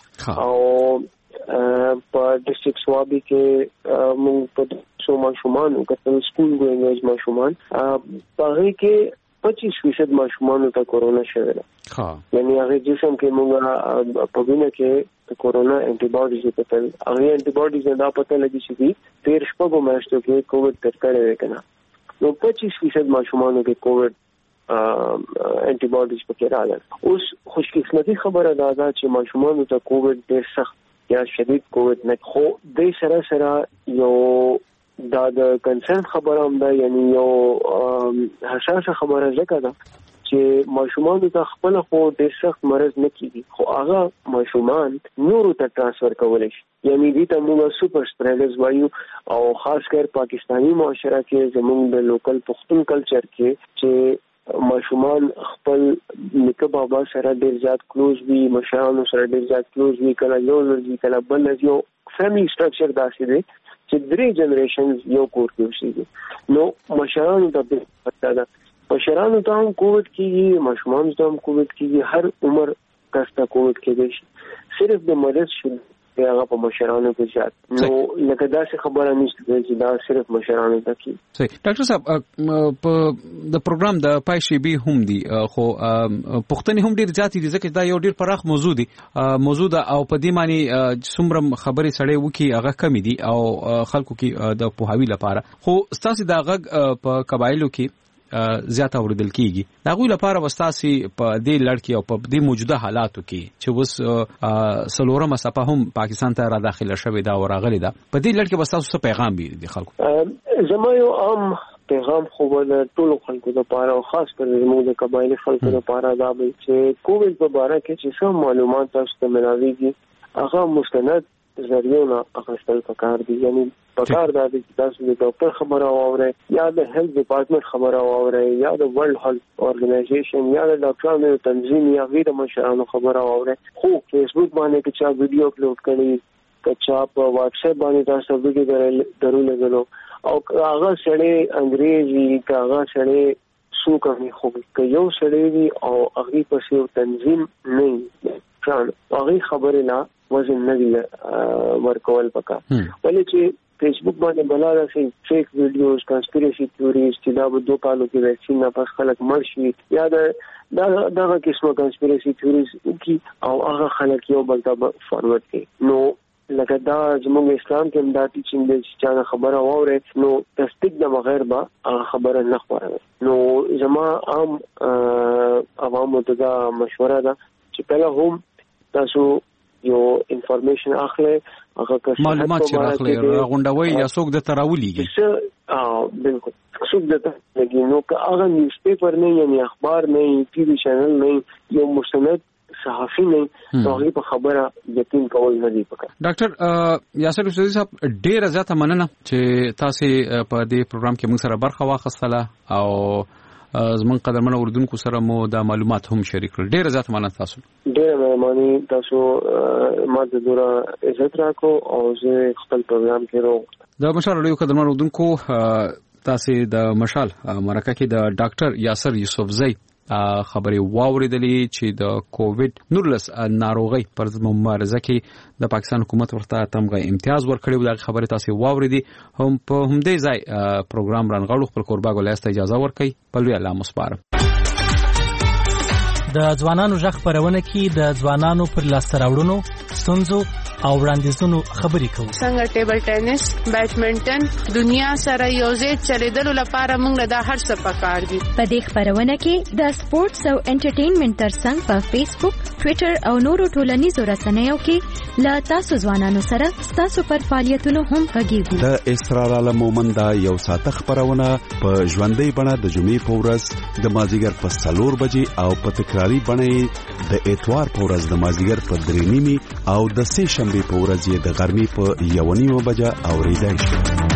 او په ډیسټریکټ سوابي کې موږ په ماشومان کتل سکول ګوینګ ماشومان په کې 25% ماشومان ته کورونا شوه ده. یعنی هغه جسم کې موږ په وینه کې کورونا انټي باډیز کتل هغه انټي باډیز دا پته لګی چې 13 شپږ میاشتو کې کووډ تر کړه وکنه. نو 25% ماشومان کې کووډ انټي باډیز پکې راغله. اوس خوشقسمتي خبره ده چې ماشومان ته کووډ ډېر سخت یا شدید کووډ نه خو د سره یو دا د کنسرن خبره هم ده یعنی یو حساسه خبره ځکه ده چې ماشومان ته خپل خو ډېر سخت مرض نه کیږي خو هغه ماشومان نورو ته ترانسفر کولای شي یعنی دې ته موږ سپر سپریډرز وایو او خاص کر پاکستانی معاشره کې زموږ د لوکل پښتون کلچر کې چې ماشومان خپل نیکه بابا سره ډېر زیات کلوز وي مشرانو سره ډېر زیات کلوز وي کله یو ورځي کله بل یو فیملی سټرکچر داسې دی چې 3 جنریشنز یو کور کې اوسېږي. نو مشرانو ته پته ده مشرانو ته هم کووډ کیږي ماشومان ته هم کووډ کیږي هر عمر کس ته کووډ کېږي شي صرف د مرض شو هغه په مشرانو کې زیات نو لکه دا څه خبره نشته چې دا صرف مشرانو ته کی. صحیح ډاکټر صاحب په د پروګرام د پایشي بي هم دي خو پښتني هم ډیر زیات دي ځکه دا یو ډیر پراخ موضوع ده او په دې معنی څومره خبرې سړې وکي هغه کم دي او خلکو کې د پوهاوی لپاره خو ستاسو دا غږ په قبایلو کې زیات اوریدل کیږي. دا غوې لپاره وستاسي په دې لړ کې او په دې موجوده حالاتو کې چې وس سلورمه صفه هم پاکستان ته را داخله شوې دا ورغلې ده په دې لړ کې وستاسو څه پیغام دی خلکو؟ زما یو عام پیغام خو د ټولو خلکو لپاره او خاص کر زموږ د قبایلی خلکو لپاره دا دی چې کووډ په اړه کې چې څه معلومات تاسو ته ملاويږي هغه مستند ذریعہ اخیستل پکار دي یعنی پکار دا چې تاسو د ډاکټر خبره واورئ یا د هیلث ډپارټمنټ خبره واورئ یا د ورلد هیلث اورګنایزیشن یا د ډاکټرانو تنظیم یا غیر مشرانو خبره واورئ. خو فیسبوک باندې کې چې ویډیو اپلوډ کړي کچا په واتس اپ باندې تاسو ویډیو درولګلو او هغه سړی انګریزي هغه سړی سو کوي خو که یو سړی وي او هغه په یو تنظیم نه ځان هغه خبره نه وزن نه دی ورکول پکا ولې چې فیسبوک باندې بلاله سي فیک ویډیوز کانسپیرسی تھیوریز چې دا به 2 کالو کې ویکسین نه پس خلک مړ شي یا دا قسمه کانسپیرسی تھیوریز کی او هغه خلک یو بل ته فارورډ کړي. نو لکه دا زموږ اسلام کې هم دا ټیچینګ دی چې خبره واوري نو تصدیق د بغیر به خبره نه خبره. نو زما عام عوامو ته دا مشوره ده چې کله هم تاسو یو انفارمیشن اخلي هغه معلومات چې اخلي غونډوي یا څوک د تراوليږي بالکل څوک د تراوليږي نو که هغه نیوز پیپر نه یعنی اخبار نه ټي وي چینل نه یو مستند صحافي نه هغه په خبره یقین کول نه دی پکار. ډاکټر یاسر حسین صاحب ډیر زیاته مننه چې تاسو په دې پروګرام کې موږ سره برخه واخیستله او زمون قدرمن اوردونکو سره مو د معلومات هم شریک کړل. ډیر زیات مننه تاسو. ډیر مهرباني تاسو ماته دوره عزت راکو او زه خپل پروګرام کې راو. د مشال له قدرمن اوردونکو تاسو د مشال مرکه کې د ډاکټر یاسر یوسفزئی خبري واوریدلې چې د کووډ 19 ناروغي پر مبارزه کې د پاکستان حکومت ورته تمغه امتیاز ورکړي دا خبره تاسو واوریدي هم په همدې ځای پروګرام رانغړو خپل قربا ګولایسته اجازه ورکړي په لوی الله مسپارم. د ځوانانو ژغ خبرونه کې د ځوانانو پر لاسته راوړنو ستونزو او وړاندیزونو خبرې کوو. څنګه ټیبل ټینس، بیډمنټن، دنیا سره یوځای چلیدلو لپاره موږ دا هر څه پکار دي. په دې خبرونه کې د سپورتس او انټرټینمنټ ترڅنګ په فیسبوک، ټوئیټر او نورو ټولنیزو رسنیو کې لا تاسو ځوانانو سره تاسو پر فعالیتونو هم غږیږو. د اسرار عالم مومنده یو ساعت خبرونه په ژوندۍ بڼه د جمعې په ورځ د مازیګر په 4 بجې او په تکراری بڼه د اتوار په ورځ د مازیګر په 3:30 او د سه شنبه په ورځ د غرمې په 1:30 بجې اوریدای شي.